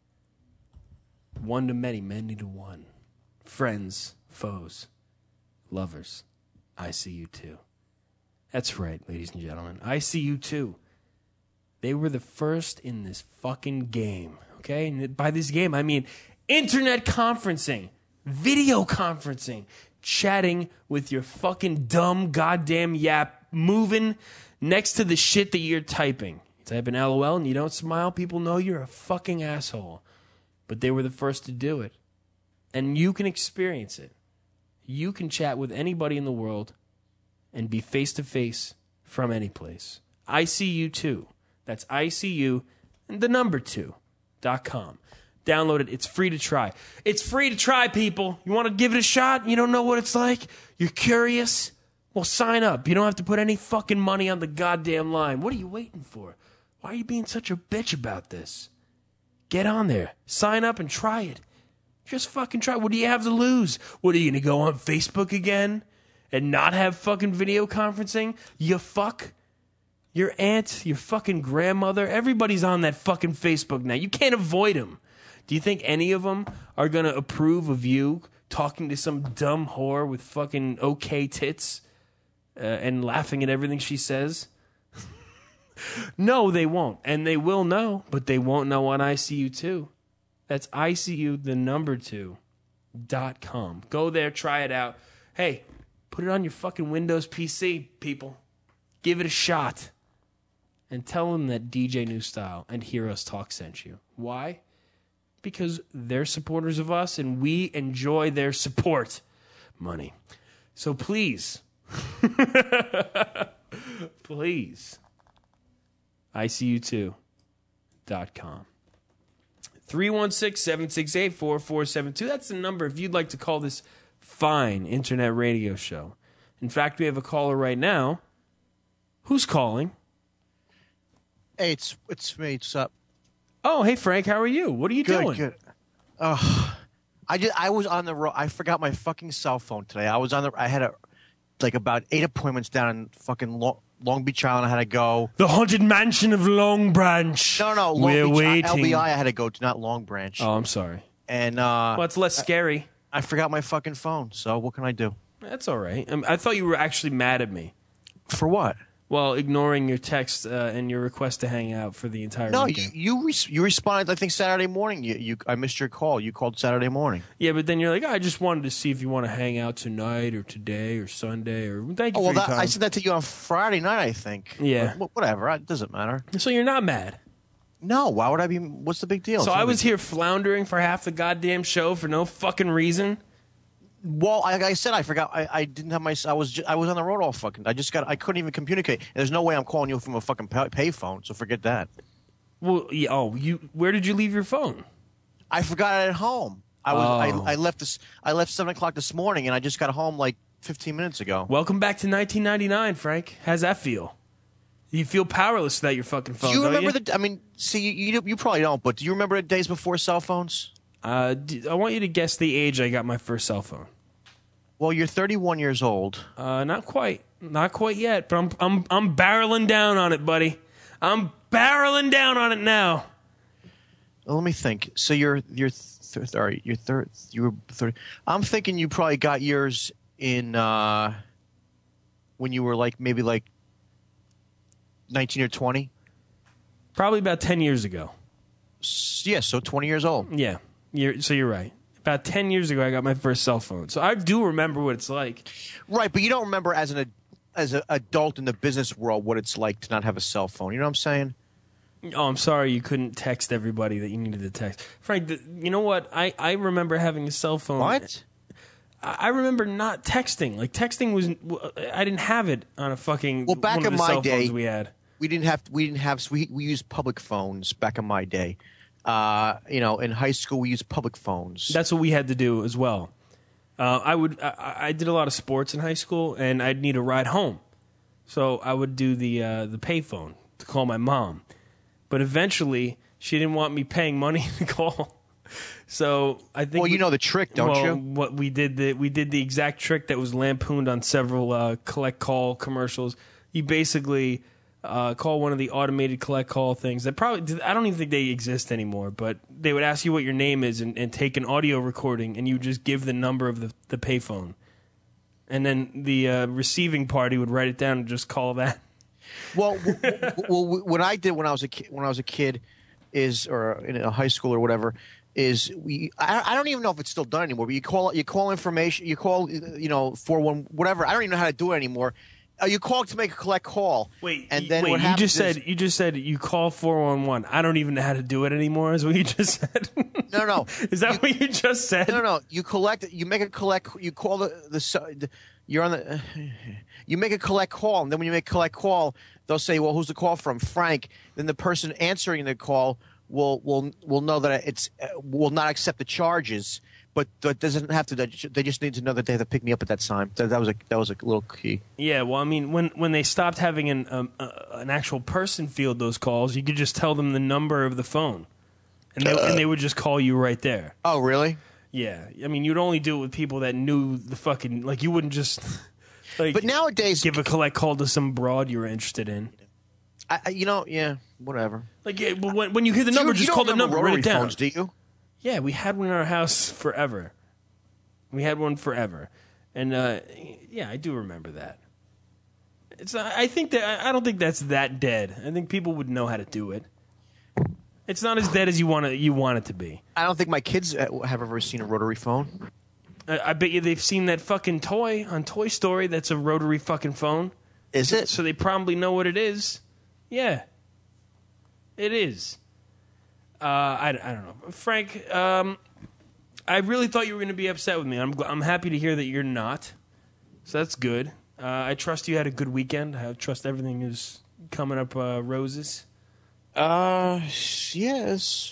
one to many, many to one, friends, foes, lovers, I see you too. That's right, ladies and gentlemen. I see you too. They were the first in this fucking game, okay? And by this game, I mean internet conferencing, video conferencing, chatting with your fucking dumb goddamn yap moving next to the shit that you're typing. You type an LOL and you don't smile, people know you're a fucking asshole. But they were the first to do it. And you can experience it. You can chat with anybody in the world and be face-to-face from any place. ICU 2. That's ICU and the number 2.com. Download it. It's free to try. It's free to try, people. You want to give it a shot? You don't know what it's like? You're curious? Well, sign up. You don't have to put any fucking money on the goddamn line. What are you waiting for? Why are you being such a bitch about this? Get on there. Sign up and try it. Just fucking try. What do you have to lose? What, are you going to go on Facebook again and not have fucking video conferencing? You fuck. Your aunt, your fucking grandmother, everybody's on that fucking Facebook now. You can't avoid them. Do you think any of them are going to approve of you talking to some dumb whore with fucking okay tits and laughing at everything she says? No, they won't. And they will know, but they won't know on ICU 2. That's ICU, the number 2.com. Go there, try it out. Hey, put it on your fucking Windows PC, people. Give it a shot. And tell them that DJ New Style and Hear Us Talk sent you. Why? Because they're supporters of us and we enjoy their support money. So please, please, ICU2.com. 316-768-4472. That's the number if you'd like to call this fine internet radio show. In fact, we have a caller right now. Who's calling? Hey, it's me. What's up? Oh, hey Frank, how are you? What are you doing? Good. I was on the road. I forgot my fucking cell phone today. I had about 8 appointments down in fucking Long Beach Island. I had to go. The Haunted Mansion of Long Branch. No, Long We're Beach waiting. LBI. I had to go to, not Long Branch. Oh, I'm sorry. And well, it's less scary. I forgot my fucking phone. So what can I do? That's all right. I thought you were actually mad at me. For what? Well, ignoring your text and your request to hang out for the entire weekend. you responded, I think, Saturday morning. I missed your call. You called Saturday morning. Yeah, but then you're like, I just wanted to see if you want to hang out tonight or today or Sunday or thank you for your time. I said that to you on Friday night, I think. Yeah. Whatever. It doesn't matter. So you're not mad? No. Why would I be? What's the big deal? So I was here floundering for half the goddamn show for no fucking reason? Well, like I said, I forgot. I didn't have my. I was on the road all fucking. I couldn't even communicate. There's no way I'm calling you from a fucking pay phone. So forget that. Well, yeah, where did you leave your phone? I forgot it at home. I left 7:00 this morning, and I just got home like 15 minutes ago. Welcome back to 1999, Frank. How's that feel? You feel powerless without your fucking phone. Do you remember don't you? I mean, see, you probably don't, but do you remember the days before cell phones? I want you to guess the age I got my first cell phone. Well, you're 31 years old. Not quite yet, but I'm barreling down on it, buddy. I'm barreling down on it now. Well, let me think. So you were 30. I'm thinking you probably got yours in when you were maybe 19 or 20. Probably about 10 years ago. Yeah, so 20 years old. Yeah, you're right. About 10 years ago, I got my first cell phone, so I do remember what it's like. Right, but you don't remember as an adult in the business world what it's like to not have a cell phone. You know what I'm saying? Oh, I'm sorry you couldn't text everybody that you needed to text. Frank, you know what? I remember having a cell phone. What? I remember not texting. Like, texting was... I didn't have it on a fucking... Well, back one of in the my cell day, phones we had. We used public phones back in my day. In high school, we used public phones. That's what we had to do as well. I did a lot of sports in high school, and I'd need a ride home. So I would do the payphone to call my mom. But eventually, she didn't want me paying money to call. So I think. Well, you know the trick, don't you? What we did the exact trick that was lampooned on several collect call commercials. You basically call one of the automated collect call things that probably I don't even think they exist anymore. But they would ask you what your name is and take an audio recording, and you just give the number of the payphone, and then the receiving party would write it down and just call that. Well, what I did when I was a kid or in a high school or whatever is I don't even know if it's still done anymore. But you call information, you call 41 whatever. I don't even know how to do it anymore. You call to make a collect call. Wait, and then you just said you call 411. I don't even know how to do it anymore. Is what you just said? No. Is that what you just said? No. You collect. You make a collect. You call you're on the. You make a collect call, and then when you make a collect call, they'll say, "Well, who's the call from?" Frank. Then the person answering the call will know that will not accept the charges, but that doesn't have to. They just need to know that they have to pick me up at that time. That was a little key. Yeah, well, I mean, when they stopped having an actual person field those calls, you could just tell them the number of the phone, and they would just call you right there. Oh, really? Yeah, I mean, you'd only do it with people that knew the fucking you wouldn't just. But nowadays, give a collect call to some broad you were interested in. Whatever. When you hear the number, just call the number, write it down. Phones, do you? Yeah, we had one in our house forever. We had one forever, and yeah, I do remember that. I don't think that's that dead. I think people would know how to do it. It's not as dead as you want it to be. I don't think my kids have ever seen a rotary phone. I bet you they've seen that fucking toy on Toy Story that's a rotary fucking phone. Is it? So they probably know what it is. Yeah. It is. I don't know. Frank, I really thought you were going to be upset with me. I'm happy to hear that you're not. So that's good. I trust you had a good weekend. I trust everything is coming up roses. Yes,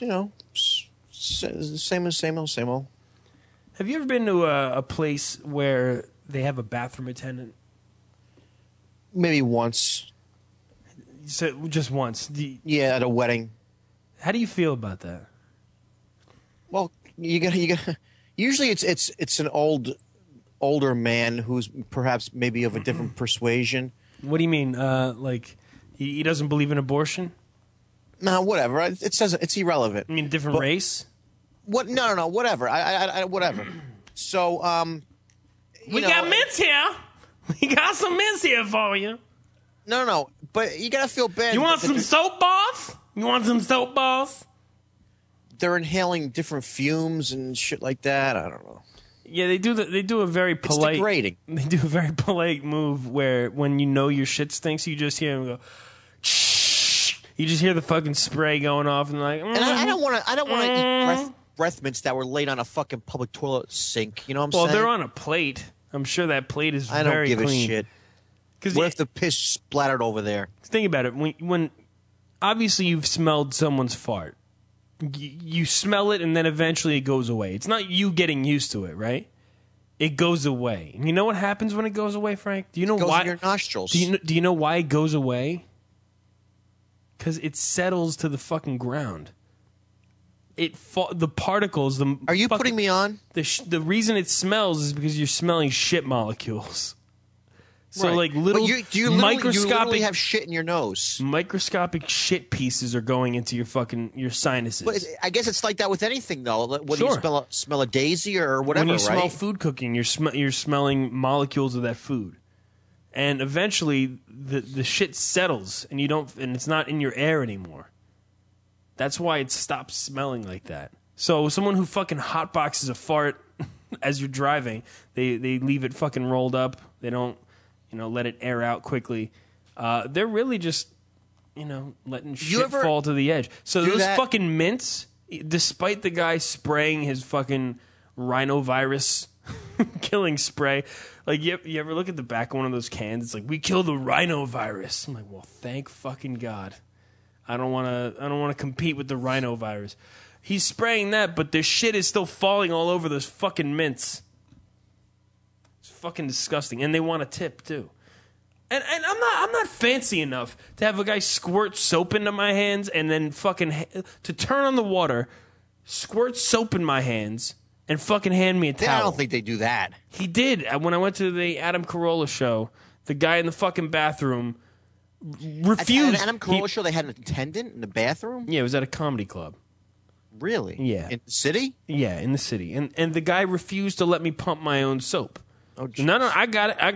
same old. Have you ever been to a place where they have a bathroom attendant? Maybe once. So just once? Yeah, at a wedding. How do you feel about that? Well, you got. Usually, it's an older man who's perhaps maybe of a different persuasion. What do you mean? He doesn't believe in abortion? No, whatever. It says it's irrelevant. I mean, different race? What? No. Whatever. I whatever. So, we got mints here. We got some mints here for you. No. But you gotta feel bad. You want some soap balls? You want some soap balls? They're inhaling different fumes and shit like that. I don't know. Yeah, they do a very polite. It's degrading. They do a very polite move where when you know your shit stinks, you just hear them go. Shh. You just hear the fucking spray going off and And I don't want to eat breath mints that were laid on a fucking public toilet sink. You know what I'm saying? Well, they're on a plate. I'm sure that plate is very clean. I don't give a shit. What if the piss splattered over there? Think about it. When obviously you've smelled someone's fart. You smell it, and then eventually it goes away. It's not you getting used to it, right? It goes away. And you know what happens when it goes away, Frank? Do you know It goes why? in your nostrils. Do you know why it goes away? Because it settles to the fucking ground. The particles. Are you putting me on? The reason it smells is because you're smelling shit molecules. So Right. like little But you microscopic literally have shit in your nose. microscopic shit pieces are going into your sinuses. But I guess it's like that with anything, though. When Sure. you smell a daisy or whatever, when you right? smell food cooking, you're smelling molecules of that food, and eventually the shit settles, and it's not in your air anymore. That's why it stops smelling like that. So someone who fucking hotboxes a fart as you're driving, they leave it fucking rolled up. They don't, let it air out quickly. They're really just, letting shit fall to the edge. So those fucking mints, despite the guy spraying his fucking rhinovirus killing spray, like you ever look at the back of one of those cans? It's like, we killed the rhinovirus. I'm like, well, thank fucking God. I don't want to compete with the rhinovirus. He's spraying that, but the shit is still falling all over those fucking mints. It's fucking disgusting, and they want a tip too. And I'm not fancy enough to have a guy squirt soap into my hands and then fucking to turn on the water, squirt soap in my hands, and fucking hand me a towel. I don't think they do that. He did. When I went to the Adam Carolla show, the guy in the fucking bathroom refused. At Adam Carolla show, they had an attendant in the bathroom? Yeah, it was at a comedy club. Really? Yeah. In the city? Yeah, in the city. And the guy refused to let me pump my own soap. Oh, geez. No, I got it. I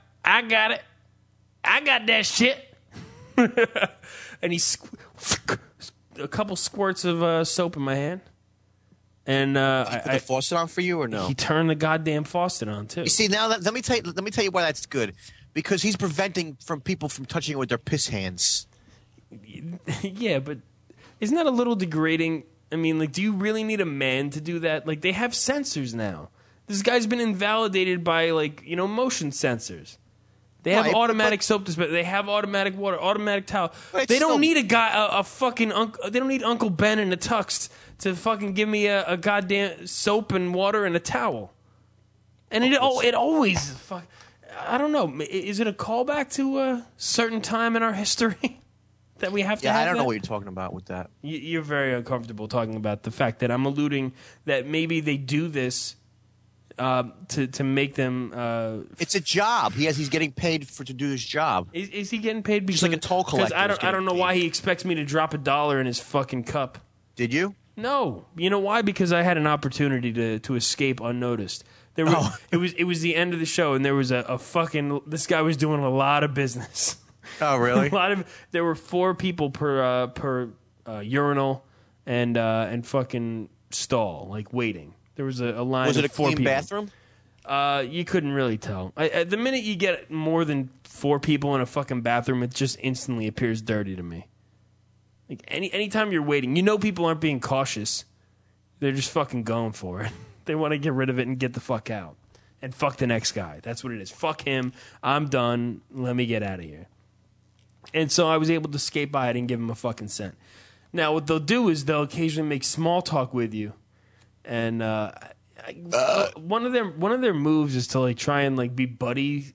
got that shit. And he a couple squirts of soap in my hand. And Put the faucet on for you or no? He turned the goddamn faucet on too. You see, now let me tell you why that's good. Because he's preventing people from touching it with their piss hands. Yeah, but isn't that a little degrading? I mean, like, do you really need a man to do that? Like, they have sensors now. This guy's been invalidated by, like, motion sensors. They have automatic soap dispenser. They have automatic water, automatic towel. They don't need a guy, a fucking uncle. They don't need Uncle Ben in a tux to fucking give me a goddamn soap and water and a towel. And it always fuck. I don't know. Is it a callback to a certain time in our history that we have to? Yeah, have I don't know that? what you're talking about with that. You're very uncomfortable talking about the fact that I'm alluding that maybe they do this to make them. It's a job. He's getting paid to do his job. Is he getting paid because like a toll collector? I don't know why he expects me to drop $1 in his fucking cup. Did you? No, you know why? Because I had an opportunity to escape unnoticed. It was the end of the show, and there was a fucking this guy was doing a lot of business. Oh, really? There were 4 people per urinal and fucking stall, like waiting. There was a line. Was it a of 4 clean people. bathroom? You couldn't really tell. The minute you get more than 4 people in a fucking bathroom, it just instantly appears dirty to me. Like anytime you're waiting, people aren't being cautious. They're just fucking going for it. They want to get rid of it and get the fuck out. And fuck the next guy. That's what it is. Fuck him. I'm done. Let me get out of here. And so I was able to skate by. I didn't give him a fucking cent. Now, what they'll do is they'll occasionally make small talk with you. And one of their moves is to like try and like be buddy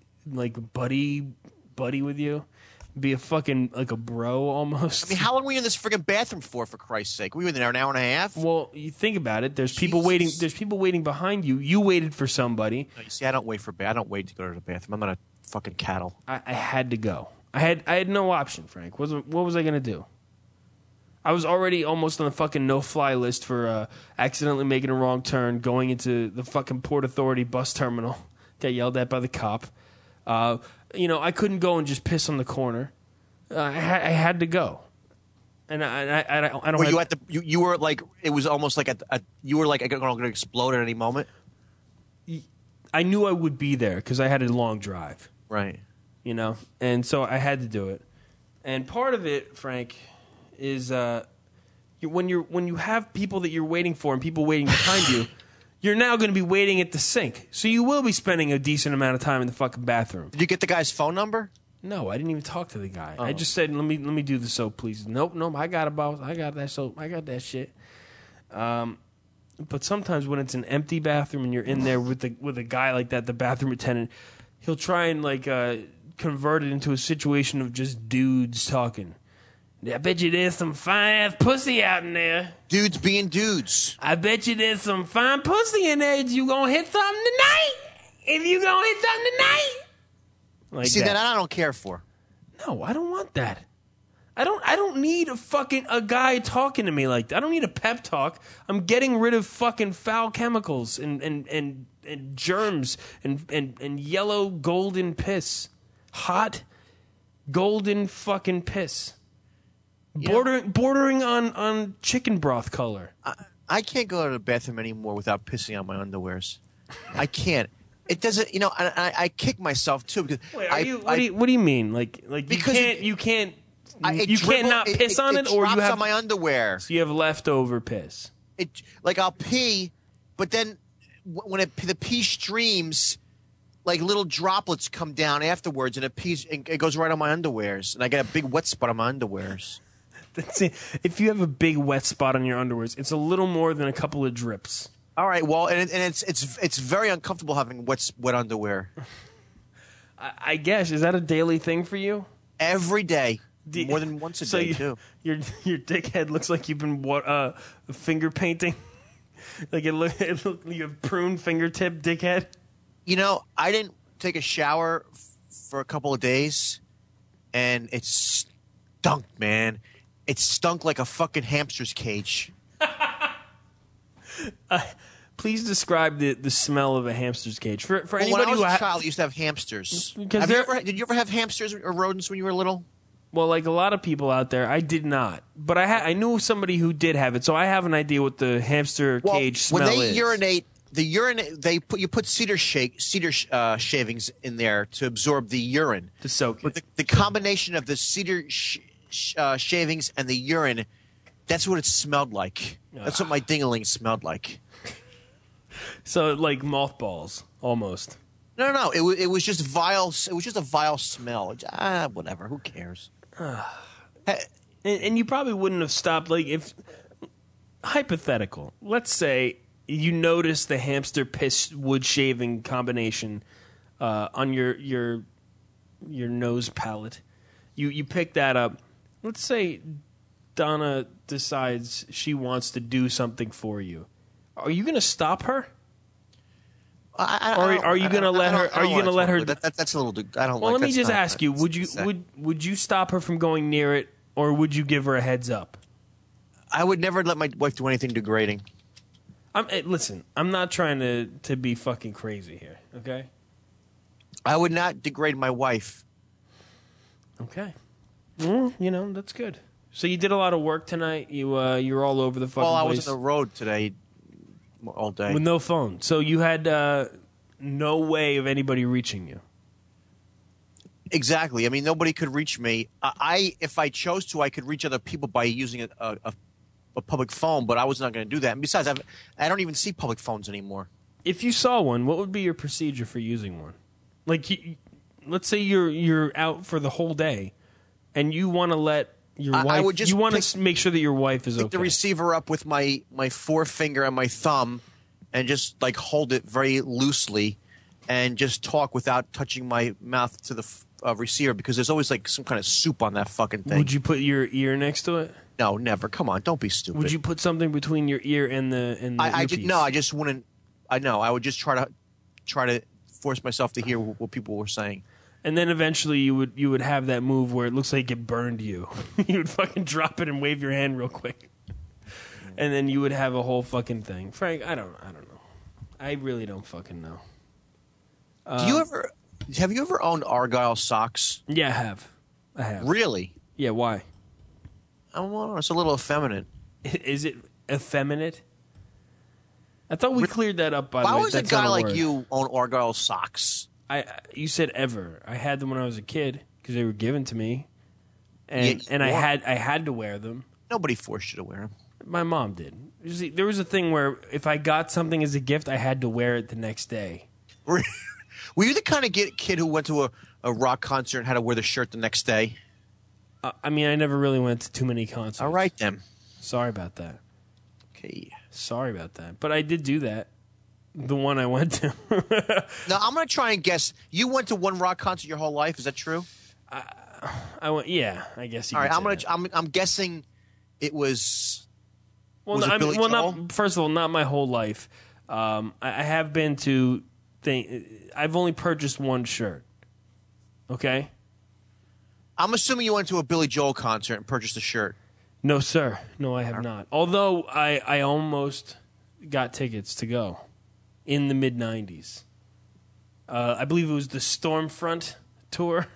with you. Be a fucking like a bro almost. I mean, how long were you in this friggin' bathroom for Christ's sake? We were in there an hour and a half. Well, you think about it. There's people waiting. There's people waiting behind you. You waited for somebody. No, you see, I don't wait to go to the bathroom. I'm not a fucking cattle. I had to go. I had no option, Frank. What was I gonna do? I was already almost on the fucking no-fly list for accidentally making a wrong turn, going into the fucking Port Authority bus terminal. Got yelled at by the cop. I couldn't go and just piss on the corner. I had to go, and I don't. Were you at the? You were like it was almost like you were like going to explode at any moment. I knew I would be there because I had a long drive. Right. And so I had to do it. And part of it, Frank, is when you have people that you're waiting for and people waiting behind you. You're now going to be waiting at the sink. So you will be spending a decent amount of time in the fucking bathroom. Did you get the guy's phone number? No, I didn't even talk to the guy. I just said, let me do the soap, please. Nope, I got it, boss. I got that soap. I got that shit. But sometimes when it's an empty bathroom and you're in there with a guy like that, the bathroom attendant, he'll try and convert it into a situation of just dudes talking. I bet you there's some fine ass pussy out in there. Dudes being dudes. I bet you there's some fine pussy in there. You gonna hit something tonight? If you gonna hit something tonight? Like See, that I don't care for. No, I don't want that. I don't need a guy talking to me like that. I don't need a pep talk. I'm getting rid of fucking foul chemicals and germs and yellow golden piss. Hot golden fucking piss. Bordering on chicken broth color. I can't go to the bathroom anymore without pissing on my underwears. I can't. It doesn't, I kick myself too because Wait, what do you mean? Like you can't not piss on it, or you have on my underwear. So you have leftover piss. I'll pee, but then when the pee streams, like little droplets come down afterwards, and it goes right on my underwears, and I get a big wet spot on my underwears. If you have a big wet spot on your underwears, it's a little more than a couple of drips. All right, well, and it's very uncomfortable having wet underwear. I guess, is that a daily thing for you? Every day, more than once a day too. Your dickhead looks like you've been finger painting. Like it look you have prune fingertip dickhead. I didn't take a shower for a couple of days, and it stunk, man. It stunk like a fucking hamster's cage. Please describe the smell of a hamster's cage for anybody when I was who a child, I used to have hamsters. Because did you ever have hamsters or rodents when you were little? Well, like a lot of people out there, I did not, but I knew somebody who did have it, so I have an idea what the hamster cage smell is. When they urinate, you put cedar shavings in there to absorb the urine, to soak it. But the combination of the cedar shavings and the urine, that's what it smelled like. That's what my ding-a-ling smelled like. So like mothballs, almost. No. It was just vile. It was just a vile smell. Whatever. Who cares? And you probably wouldn't have stopped. Like if hypothetical, let's say you notice the hamster piss wood shaving combination on your nose palate. You pick that up. Let's say Donna decides she wants to do something for you. Are you going to stop her? Are you going to let her? Are you going to let her? That's a little. I don't. Well, let me just ask you: would you stop her from going near it, or would you give her a heads up? I would never let my wife do anything degrading. Listen, I'm not trying to be fucking crazy here. Okay. I would not degrade my wife. Okay. Well, that's good. So you did a lot of work tonight. You were all over the fucking place. Well, I was on the road today all day. With no phone. So you had no way of anybody reaching you. Exactly. I mean, nobody could reach me. If I chose to, I could reach other people by using a public phone, but I was not going to do that. And besides, I don't even see public phones anymore. If you saw one, what would be your procedure for using one? Like, let's say you're out for the whole day, and you want to let your wife. I would just you want to make sure that your wife is okay. Pick the receiver up with my forefinger and my thumb, and just like hold it very loosely, and just talk without touching my mouth to the receiver, because there's always like some kind of soup on that fucking thing. Would you put your ear next to it? No, never. Come on, don't be stupid. Would you put something between your ear and the earpiece? No, I just wouldn't. I know. I would just try to force myself to hear what people were saying. And then eventually you would have that move where it looks like it burned you. You would fucking drop it and wave your hand real quick. And then you would have a whole fucking thing. Frank, I don't know. I really don't fucking know. Have you ever owned Argyle socks? Yeah, I have. Really? Yeah, why? I don't know. It's a little effeminate. Is it effeminate? I thought we cleared that up, by the way. Why was a That's guy not like word. you own Argyle socks? You said ever. I had them when I was a kid because they were given to me, and Yeah, I had to wear them. Nobody forced you to wear them. My mom did. You see, there was a thing where if I got something as a gift, I had to wear it the next day. Were you the kind of kid who went to a rock concert and had to wear the shirt the next day? I mean, I never really went to too many concerts. All right, then. Sorry about that. Okay. Sorry about that. But I did do that. The one I went to. Now, I'm going to try and guess. You went to one rock concert your whole life. Is that true? I went. Yeah, I guess you All could right, say I'm guessing it was. Well, was it Billy Joel? not first of all, not my whole life. I have been to. I've only purchased one shirt. Okay. I'm assuming you went to a Billy Joel concert and purchased a shirt. No, sir. No, I have not. Although I almost got tickets to go in the mid '90s. I believe it was the Stormfront tour.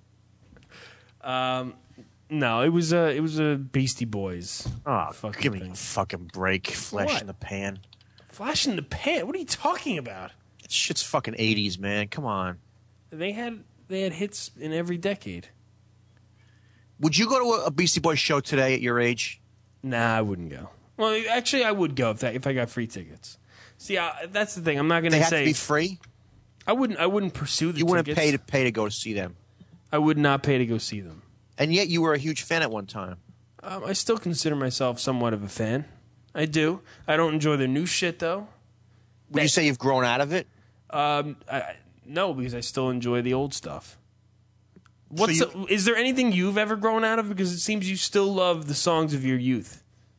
No, it was a Beastie Boys. Oh, fucking give me thing. a fucking break. Flash What? in the pan. Flash in the pan. What are you talking about? That shit's fucking 80s, man. Come on. They had hits in every decade. Would you go to a Beastie Boys show today at your age? Nah, I wouldn't go. Well, actually, I would go if I got free tickets. See, that's the thing. I'm not going They to have to say be free? I wouldn't pursue the You wouldn't tickets. pay to go to see them. I would not pay to go see them. And yet you were a huge fan at one time. I still consider myself somewhat of a fan. I do. I don't enjoy their new shit though. Would you say you've grown out of it? No, because I still enjoy the old stuff. So Is there anything you've ever grown out of? Because it seems you still love the songs of your youth.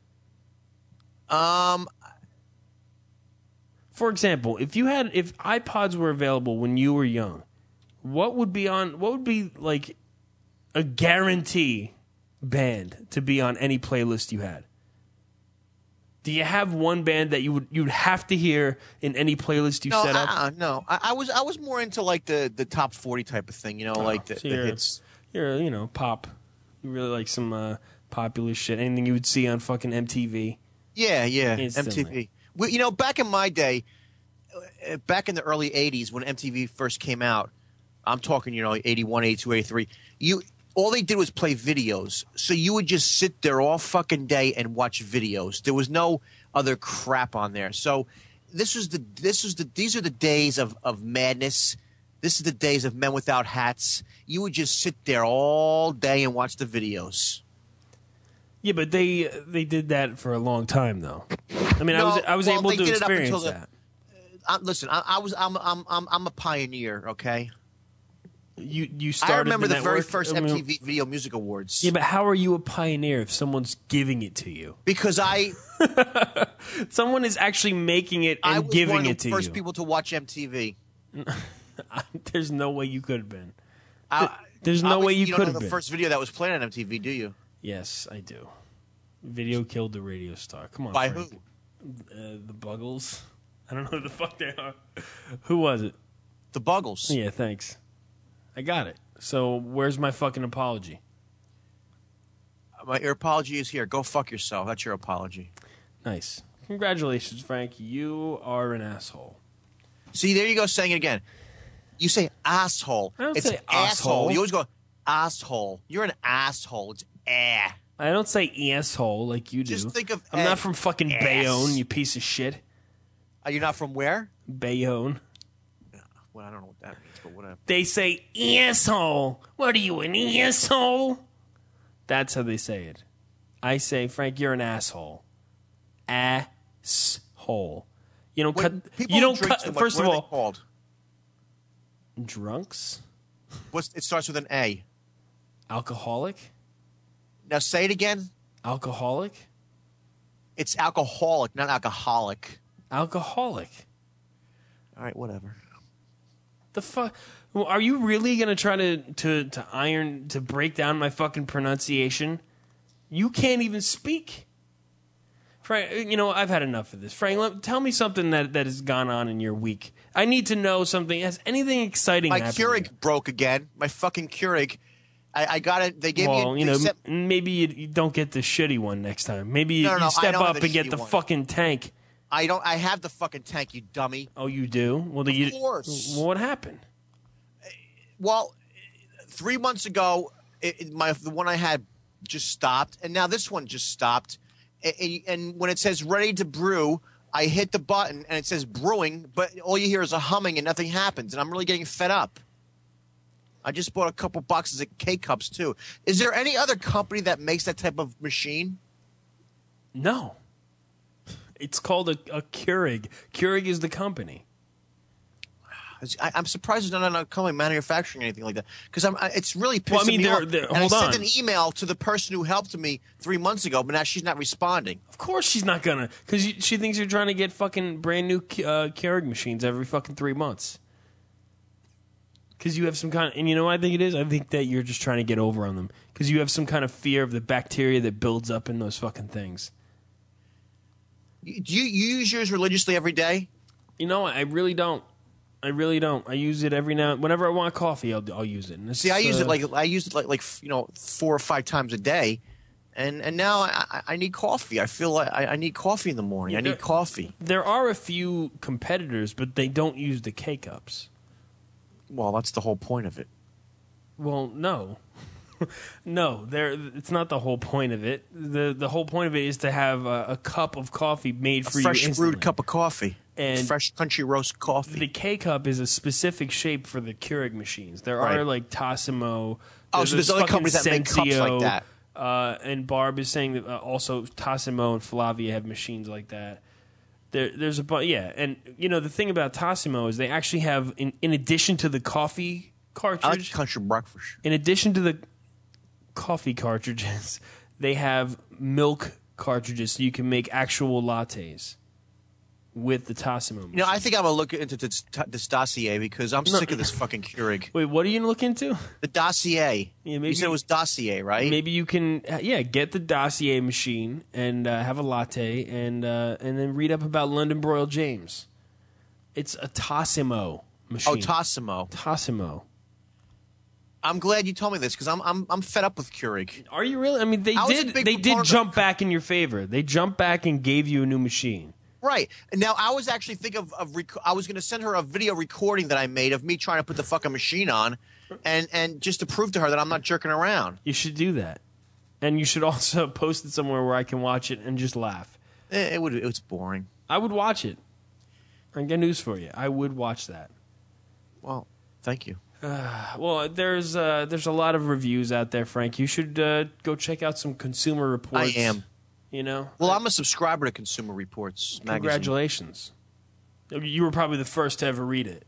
For example, if iPods were available when you were young, what would be like a guarantee band to be on any playlist you had? Do you have one band that you'd have to hear in any playlist you set up? No, I was more into like the top 40 type of thing, like the hits. You're pop. You really like some popular shit. Anything you would see on fucking MTV. Yeah, Instantly. MTV. Well, back in my day, back in the early 80s when MTV first came out, I'm talking, 81, 82, 83, all they did was play videos. So you would just sit there all fucking day and watch videos. There was no other crap on there. So these are the days of madness. This is the days of Men Without Hats. You would just sit there all day and watch the videos. Yeah, but they did that for a long time though. I mean, I was able to experience that. Listen, I'm a pioneer, okay? You started. I remember the very network? first MTV Video Music Awards. Yeah, but how are you a pioneer if someone's giving it to you? Because someone is actually making it I and was giving one of it to the first you. people to watch MTV. There's no way you could have been. There's no way you don't could know have the been. first video that was played on MTV, do you? Yes, I do. Video killed the radio star. Come on, By Frank. The Buggles. I don't know who the fuck they are. Who was it? The Buggles. Yeah, thanks. I got it. So where's my fucking apology? Your apology is here. Go fuck yourself. That's your apology. Nice. Congratulations, Frank. You are an asshole. See, there you go saying it again. You say asshole. I don't it's say asshole. asshole. You always go asshole. You're an asshole. It's I don't say asshole like you do. Just think of I'm not from fucking ass. Bayonne, you piece of shit. Are you not from where? Bayonne. Well, I don't know what that means, but whatever. They say asshole. What are you, an asshole? That's how they say it. I say, Frank, you're an asshole. Asshole. You don't When cut. people You don't drink cut. too much, First what of are they all, called? drunks, It starts with an A. alcoholic, Now say it again. alcoholic, It's alcoholic, not alcoholic. alcoholic. All right, whatever. The fuck? Are you really gonna try to break down my fucking pronunciation? You can't even speak. Frank, I've had enough of this. Frank, tell me something that has gone on in your week. I need to know something. Has anything exciting My happened? Keurig broke again. My fucking Keurig. I got it. They gave Well, me. They sent- maybe you don't get the shitty one next time. Maybe No, you I step don't have up the and get shitty the one. fucking tank. I don't. I have the fucking tank, you dummy. Oh, you do? Well, Of course. Well, what happened? Well, 3 months ago, the one I had just stopped, and now this one just stopped. And when it says ready to brew, I hit the button and it says brewing, but all you hear is a humming and nothing happens, and I'm really getting fed up. I just bought a couple boxes of K-Cups too. Is there any other company that makes that type of machine? No. It's called a Keurig. Keurig is the company. I'm surprised there's not a company manufacturing anything like that, because it's really pissing me off. And hold I on. sent an email to the person who helped me 3 months ago, but now she's not responding. Of course she's not gonna, because she thinks you're trying to get fucking brand new Keurig machines every fucking 3 months. Because you have some kind of, and you know what I think it is? I think that you're just trying to get over on them. Because you have some kind of fear of the bacteria that builds up in those fucking things. Do you use yours religiously every day? You know, I really don't. I use it every now. Whenever I want coffee, I'll use it. See, I use it like 4 or 5 times a day, and now I need coffee. I feel like I need coffee in the morning. Yeah, I need coffee. There are a few competitors, but they don't use the K-Cups. Well, that's the whole point of it. Well, no. No, it's not the whole point of it. The whole point of it is to have a cup of coffee made for you fresh instantly. brewed cup of coffee. And fresh country roast coffee. The K-Cup is a specific shape for the Keurig machines. There Right. are like Tassimo. Oh, so there's other companies that make cups like that. And Barb is saying that also Tassimo and Flavia have machines like that. There's a bunch, yeah. And you know the thing about Tassimo is they actually have, in addition to the coffee cartridge, I like country breakfast. in addition to the coffee cartridges, they have milk cartridges so you can make actual lattes with the Tassimo machine. You know, I think I'm going to look into this dossier because I'm sick of this fucking Keurig. Wait, what are you going to look into? The dossier. Yeah, maybe you said it was dossier, right? Maybe you can, get the dossier machine and have a latte and then read up about London Broil James. It's a Tassimo machine. Oh, Tassimo. Tassimo. I'm glad you told me this because I'm fed up with Keurig. Are you really? I mean, they I was a big did proponent jump back in your favor. They jumped back and gave you a new machine. Right. And now I was actually thinking I was going to send her a video recording that I made of me trying to put the fucking machine on and just to prove to her that I'm not jerking around. You should do that. And you should also post it somewhere where I can watch it and just laugh. It was boring. I would watch it. I got news for you. I would watch that. Well, thank you. Well, there's a lot of reviews out there, Frank. You should go check out some Consumer Reports. I am. You know? Well, I'm a subscriber to Consumer Reports magazine. Congratulations. You were probably the first to ever read it.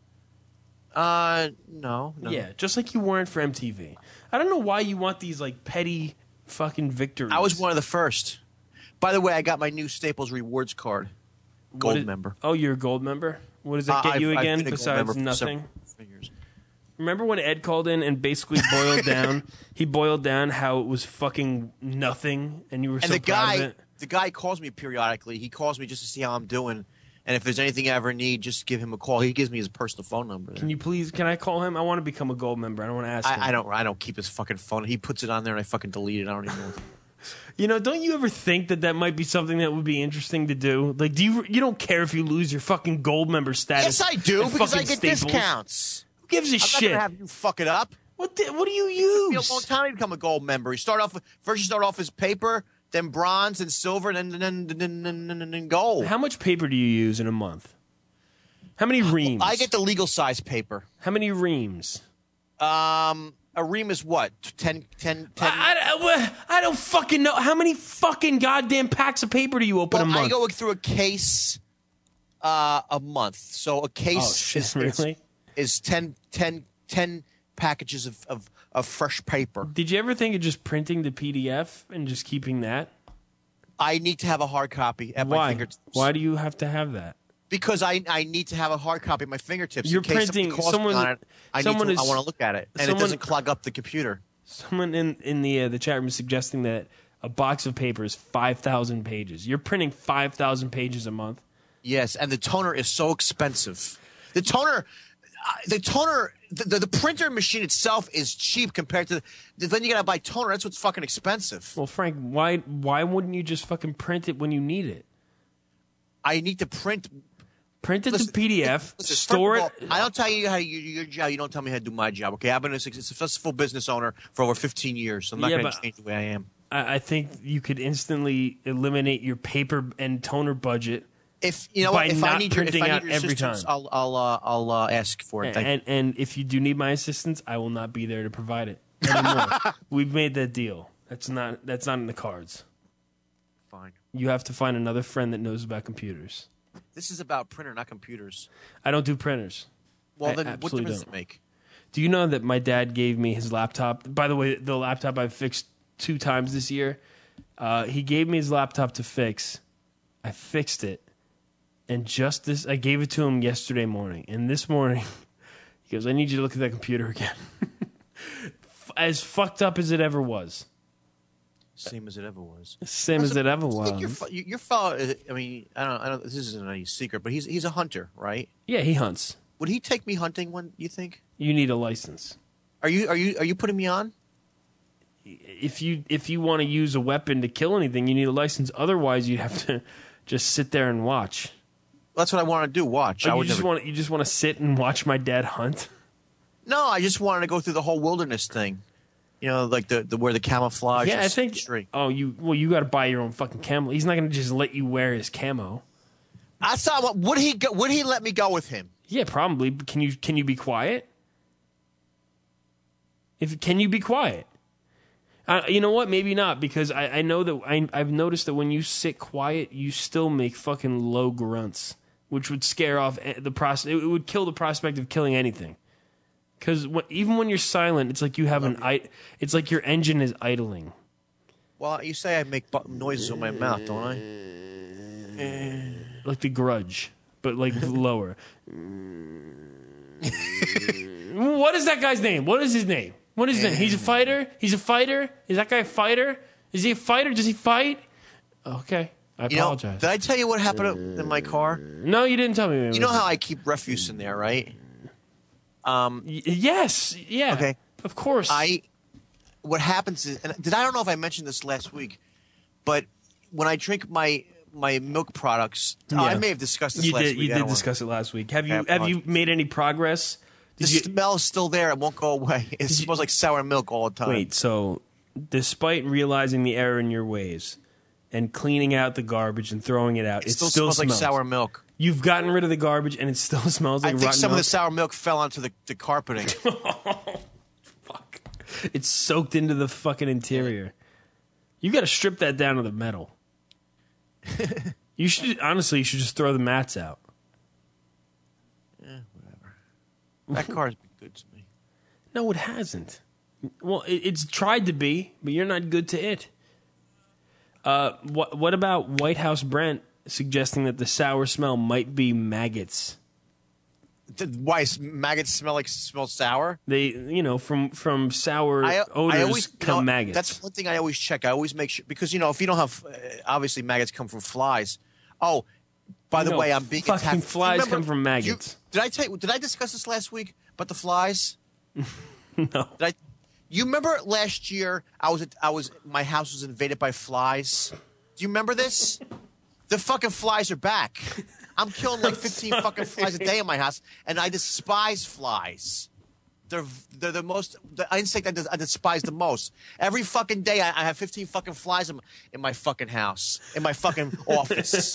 No. Yeah, just like you weren't for MTV. I don't know why you want these like petty fucking victories. I was one of the first. By the way, I got my new Staples Rewards card. Gold member. Oh, you're a gold member? What does that get you I've again been a gold besides member for nothing? several years. Remember when Ed called in and basically boiled down? He boiled down how it was fucking nothing, and you were so proud of it. The guy calls me periodically. He calls me just to see how I'm doing, and if there's anything I ever need, just give him a call. He gives me his personal phone number. Can I call him? I want to become a gold member. I don't want to ask him. I don't keep his fucking phone. He puts it on there and I fucking delete it. I don't even know. You know, don't you ever think that might be something that would be interesting to do? Like, you don't care if you lose your fucking gold member status? Yes, I do, at because I fucking get Staples? discounts. Who gives a I'm shit? not gonna have you fuck it up. What do you It use? took me a long time to become a gold member. You start off as paper, then bronze, and silver, and then gold. How much paper do you use in a month? How many reams? I get the legal size paper. How many reams? A ream is what? 10? I don't fucking know. How many fucking goddamn packs of paper do you open a month? I go through a case a month. So a case is 10 packages of fresh paper. Did you ever think of just printing the PDF and just keeping that? I need to have a hard copy at my fingertips. Why do you have to have that? Because I need to have a hard copy at my fingertips. You're in case printing. someone calls me on it, I want to look at it, and it doesn't clog up the computer. Someone in the chat room is suggesting that a box of paper is 5,000 pages. You're printing 5,000 pages a month. Yes, and the toner is so expensive. The printer machine itself is cheap compared to. Then you gotta buy toner. That's what's fucking expensive. Well, Frank, why wouldn't you just fucking print it when you need it? I need to print. Print it to PDF, store it. I don't tell you how to do your job. You don't tell me how to do my job. Okay, I've been a successful business owner for over 15 years, so I'm not going to change the way I am. I think you could instantly eliminate your paper and toner budget If you know by what, if not I need your, if printing I out need your every assistance, time. I'll ask for it. Thank you. And if you do need my assistance, I will not be there to provide it anymore. We've made that deal. That's not in the cards. Fine. You have to find another friend that knows about computers. This is about printer, not computers. I don't do printers. Well, I then what absolutely difference does don't. it make? Do you know that my dad gave me his laptop? By the way, the laptop I've fixed 2 times this year. He gave me his laptop to fix. I fixed it. And I gave it to him yesterday morning. And this morning, he goes, I need you to look at that computer again. As fucked up as it ever was. Same as it ever was. Same as it ever was. Your fellow. I mean, I don't. This isn't any secret, but he's a hunter, right? Yeah, he hunts. Would he take me hunting? When you think? You need a license. Are you putting me on? If you want to use a weapon to kill anything, you need a license. Otherwise, you'd have to just sit there and watch. That's what I want to do. Watch. You just want to sit and watch my dad hunt. No, I just wanted to go through the whole wilderness thing. You know, like the where the camouflage. Yeah, is I think. straight. Oh, you got to buy your own fucking camo. He's not going to just let you wear his camo. I saw. Would he let me go with him? Yeah, probably. But can you be quiet? Can you be quiet? You know what? Maybe not, because I know that I've noticed that when you sit quiet, you still make fucking low grunts, which would scare off the prospect. It would kill the prospect of killing anything. Because even when you're silent, it's like you have it's like your engine is idling. Well, you say I make noises with my mouth, don't I? Like The Grudge, but like lower. What is that guy's name? What is his name? What is his name? He's a fighter? He's a fighter? Is that guy a fighter? Is he a fighter? Does he fight? Okay. I apologize. Did I tell you what happened in my car? No, you didn't tell me. You know how I keep refuse in there, right? Yes. Yeah. Okay. Of course. What happens is, and I don't know if I mentioned this last week, but when I drink my milk products, I may have discussed this last week. You did discuss it last week. Have you made any progress? The smell is still there. It won't go away. It smells like sour milk all the time. Wait, so despite realizing the error in your ways and cleaning out the garbage and throwing it out, it still smells like sour milk. You've gotten rid of the garbage and it still smells like rotten milk? I think some of the sour milk fell onto the carpeting. Fuck. It's soaked into the fucking interior. You got to strip that down to the metal. You should just throw the mats out. Yeah, whatever. That car's been good to me. No, it hasn't. Well, it's tried to be, but you're not good to it. What about White House Brent suggesting that the sour smell might be maggots? Why maggots smell sour? They, from sour odors come maggots. That's one thing I always check. I always make sure, because if you don't have, obviously maggots come from flies. Oh, by the way, I'm being attacked. Fucking flies come from maggots. Did I discuss this last week about the flies? No. You remember last year my house was invaded by flies? Do you remember this? The fucking flies are back. I'm killing like 15 fucking flies a day in my house, and I despise flies. They're the insect I despise the most. Every fucking day I have 15 fucking flies in my fucking house, in my fucking office.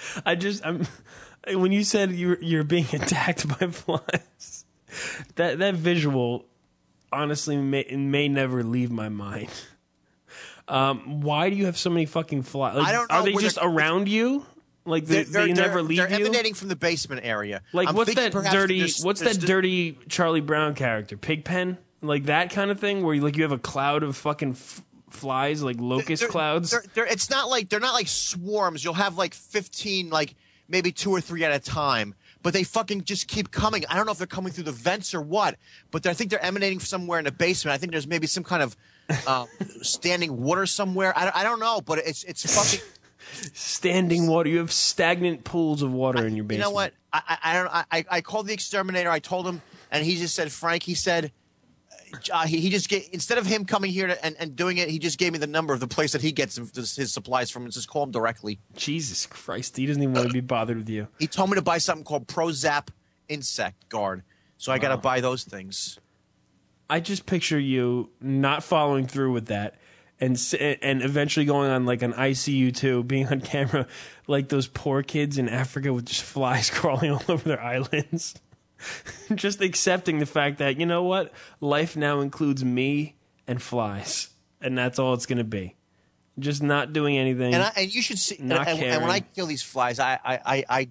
When you said you're being attacked by flies, that visual honestly may never leave my mind. Why do you have so many fucking flies? Like, I don't know. Are they just around you? Like they never leave you? They're emanating from the basement area. Like what's that dirty Charlie Brown character? Pigpen? Like that kind of thing where you have a cloud of fucking flies, like locust clouds? It's not like they're not like swarms. You'll have like 15, like maybe 2 or 3 at a time. But they fucking just keep coming. I don't know if they're coming through the vents or what, but I think they're emanating somewhere in the basement. I think there's maybe some kind of standing water somewhere. I don't know, but it's fucking standing water. You have stagnant pools of water in your basement. You know what? I called the exterminator. I told him, and he just said, Frank. He said he just instead of him coming here and doing it, he just gave me the number of the place that he gets his supplies from, and just call him directly. Jesus Christ, he doesn't even want to be bothered with you. He told me to buy something called ProZap Insect Guard, so I got to buy those things. I just picture you not following through with that, and eventually going on like an ICU2, being on camera like those poor kids in Africa with just flies crawling all over their islands. Just accepting the fact that, you know what? Life now includes me and flies, and that's all it's going to be. Just not doing anything. And you should see. And when I kill these flies, I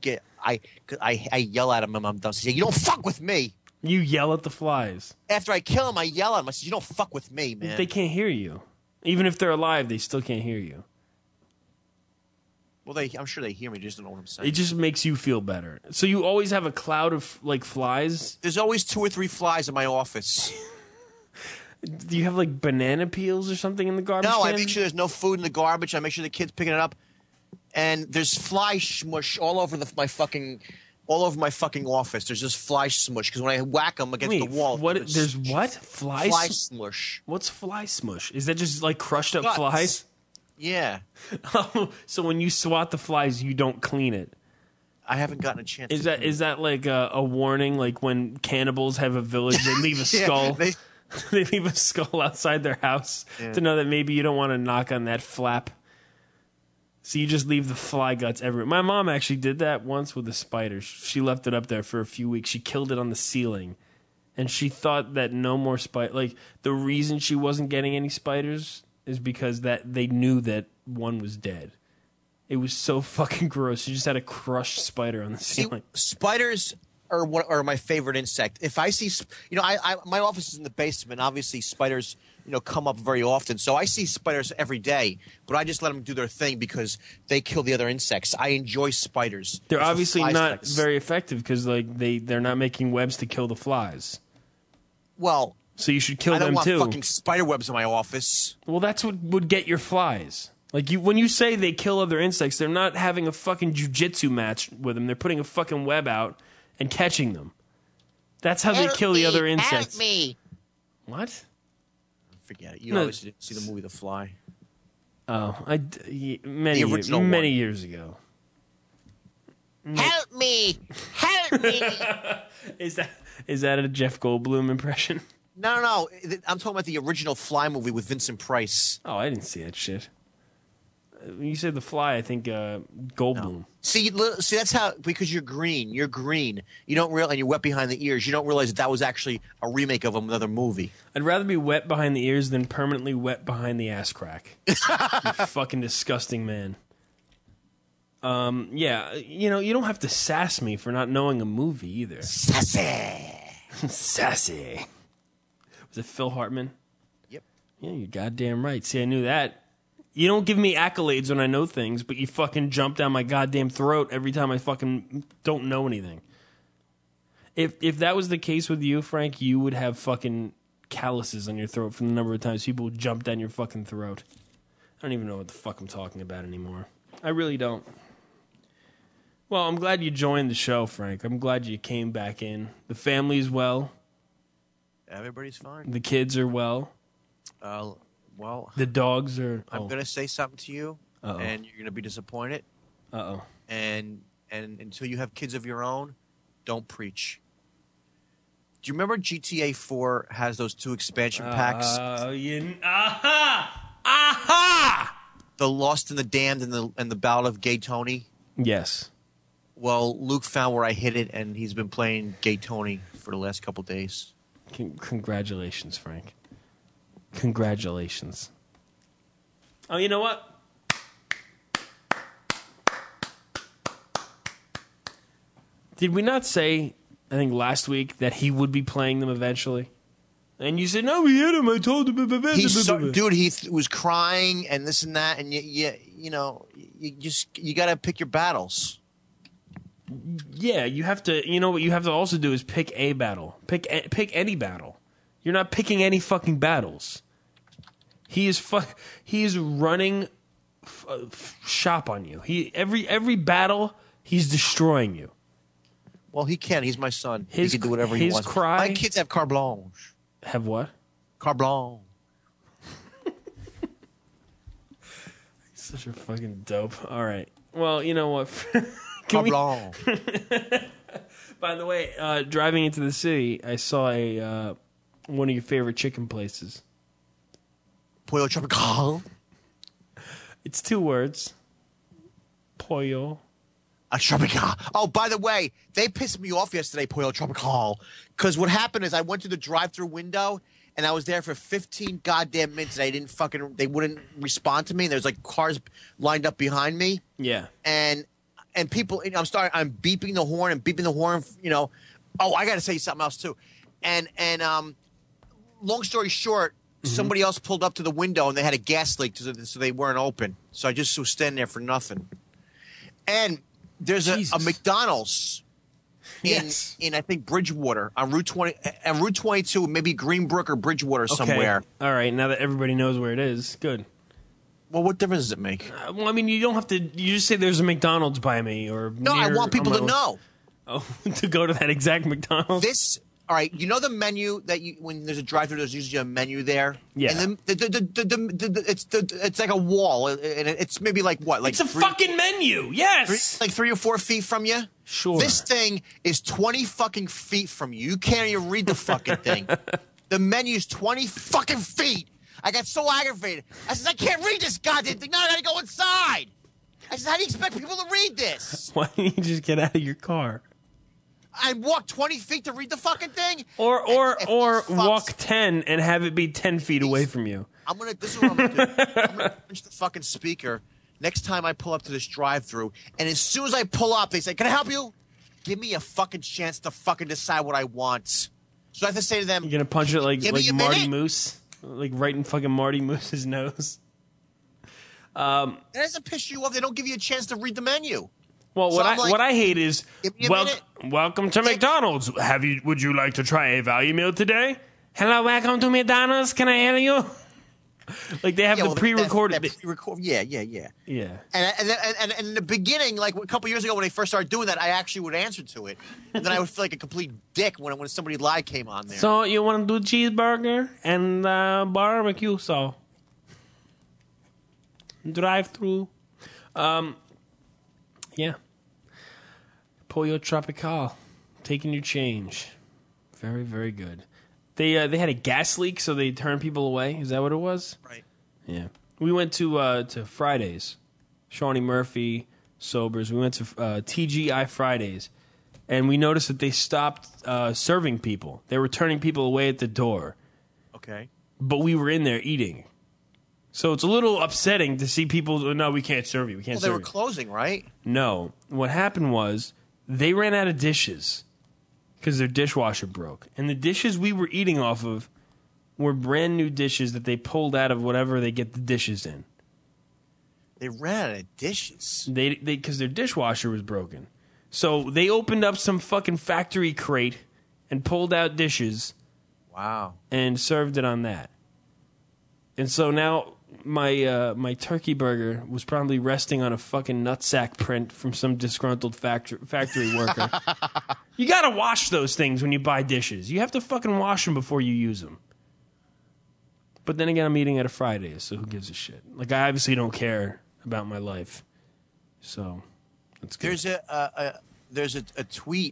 yell at them and I'm done. I say, "You don't fuck with me." You yell at the flies. After I kill them, I yell at them. I say, "You don't fuck with me, man." They can't hear you. Even if they're alive, they still can't hear you. Well, I'm sure they hear me. Just don't know what I'm saying. It just makes you feel better. So you always have a cloud of like flies. There's always 2 or 3 flies in my office. Do you have like banana peels or something in the garbage No, can? I make sure there's no food in the garbage. I make sure the kid's picking it up. And there's fly smush all over my fucking office. There's just fly smush because when I whack them against the wall, There's what? Fly smush. What's fly smush? Is that just like crushed up Guts. flies? Yeah. So when you swat the flies, you don't clean it. I haven't gotten a chance. Is that like a warning? Like when cannibals have a village, they leave a skull. They leave a skull outside their house to know that maybe you don't want to knock on that flap. So you just leave the fly guts everywhere. My mom actually did that once with a spider. She left it up there for a few weeks. She killed it on the ceiling. And she thought that no more spider. Like, the reason she wasn't getting any spiders is because that they knew that one was dead. It was so fucking gross. She just had a crushed spider on the ceiling. Spiders are my favorite insect. If I see, my office is in the basement. Obviously, spiders, come up very often. So I see spiders every day, but I just let them do their thing because they kill the other insects. I enjoy spiders. They're obviously not spiders. very effective because they're not making webs to kill the flies. Well, so you should kill them too. I don't want fucking spider webs in my office. Well, that's what would get your flies. Like when you say they kill other insects, they're not having a fucking jujitsu match with them. They're putting a fucking web out and catching them. That's how they kill the other insects. Help me! What? Forget it. You obviously didn't see the movie The Fly. Oh, many years ago. Help me! Help me! Is that a Jeff Goldblum impression? No. I'm talking about the original Fly movie with Vincent Price. Oh, I didn't see that shit. When you said The Fly, I think Goldblum. No. See, that's how, because you're green. You're green. You don't realize, and you're wet behind the ears. You don't realize that was actually a remake of another movie. I'd rather be wet behind the ears than permanently wet behind the ass crack. You fucking disgusting man. Yeah, you don't have to sass me for not knowing a movie either. Sassy. Sassy. Was it Phil Hartman? Yep. Yeah, you're goddamn right. See, I knew that. You don't give me accolades when I know things, but you fucking jump down my goddamn throat every time I fucking don't know anything. If that was the case with you, Frank, you would have fucking calluses on your throat from the number of times people would jump down your fucking throat. I don't even know what the fuck I'm talking about anymore. I really don't. Well, I'm glad you joined the show, Frank. I'm glad you came back in. The family's well. Everybody's fine. The kids are well. Well, the dogs are. I'm going to say something to you, Uh-oh. and you're going to be disappointed. Uh-oh. And until you have kids of your own, don't preach. Do you remember GTA 4 has those 2 expansion packs? Aha! The Lost and the Damned and the Ballad of Gay Tony? Yes. Well, Luke found where I hid it, and he's been playing Gay Tony for the last couple days. Congratulations, Frank. Congratulations. Oh, you know what? Did we not say, I think last week, that he would be playing them eventually? And you said, no, we hit him. I told him. Dude, he was crying and this and that, and you got to pick your battles. Yeah, you have to. You know what you have to also do is pick a battle. Pick any battle. You're not picking any fucking battles. He is running shop on you. Every battle he's destroying you. Well, he can. He's my son. He can do whatever he wants. My kids have carte blanche. Have what? Carte blanche. Such a fucking dope. All right. Well, you know what? Carte blanche. By the way, driving into the city, I saw one of your favorite chicken places. Pollo Tropical. It's 2 words. Pollo. A Tropical. Oh, by the way, they pissed me off yesterday, Pollo Tropical. Because what happened is I went to the drive-through window, and I was there for 15 goddamn minutes, and they wouldn't respond to me. There's like cars lined up behind me. Yeah. And people, I'm beeping the horn, you know. Oh, I got to say something else too. And long story short, somebody else pulled up to the window and they had a gas leak, so they weren't open. So I just was standing there for nothing. And there's a McDonald's in I think Bridgewater on Route 22, maybe Greenbrook or Bridgewater somewhere. All right, now that everybody knows where it is, good. Well, what difference does it make? Well, I mean, you don't have to. You just say there's a McDonald's by me, or no. I want people to know. Oh, to go to that exact McDonald's. All right, you know the menu that when there's a drive-through, there's usually a menu there. Yeah. And it's like a wall, and it's maybe like what? Like it's a fucking menu. Yes. Like 3 or 4 feet from you. Sure. This thing is 20 fucking feet from you. You can't even read the fucking thing. The menu's 20 fucking feet. I got so aggravated. I said, I can't read this goddamn thing. Now I gotta go inside. I said, how do you expect people to read this? Why don't you just get out of your car? I walk 20 feet to read the fucking thing? Or walk 10 and have it be 10 feet away from you. This is what I'm going to do. I'm going to punch the fucking speaker next time I pull up to this drive-thru. And as soon as I pull up, they say, can I help you? Give me a fucking chance to fucking decide what I want. So I have to say to them. You're going to punch it like Marty minute. Moose? Like right in fucking Marty Moose's nose? It doesn't piss you off. They don't give you a chance to read the menu. Well, so what I hate is welcome to Yeah. McDonald's. Would you like to try a value meal today? Hello, welcome to McDonald's. Can I help you? Like they have the pre-recorded. Yeah. Yeah. And in the beginning, like a couple years ago when they first started doing that, I actually would answer to it, and then I would feel like a complete dick when somebody live came on there. So you want to do cheeseburger and barbecue sauce? Drive-through. Yeah. Pollo Tropical. Taking your change. Very, very good. They had a gas leak, so they turned people away. Is that what it was? Right. Yeah. We went to Fridays. Shawnee Murphy, Sobers. We went to TGI Fridays. And we noticed that they stopped serving people. They were turning people away at the door. Okay. But we were in there eating. So it's a little upsetting to see people, no, we can't serve you. We can't serve you. They were closing, right? No. What happened was they ran out of dishes because their dishwasher broke. And the dishes we were eating off of were brand new dishes that they pulled out of whatever they get the dishes in. They ran out of dishes. Because their dishwasher was broken. So they opened up some fucking factory crate and pulled out dishes. Wow. And served it on that. And so now my turkey burger was probably resting on a fucking nutsack print from some disgruntled factory worker. You gotta wash those things when you buy dishes. You have to fucking wash them before you use them. But then again, I'm eating at a Fridays, so who gives a shit? Like, I obviously don't care about my life. So, that's good. There's a tweet.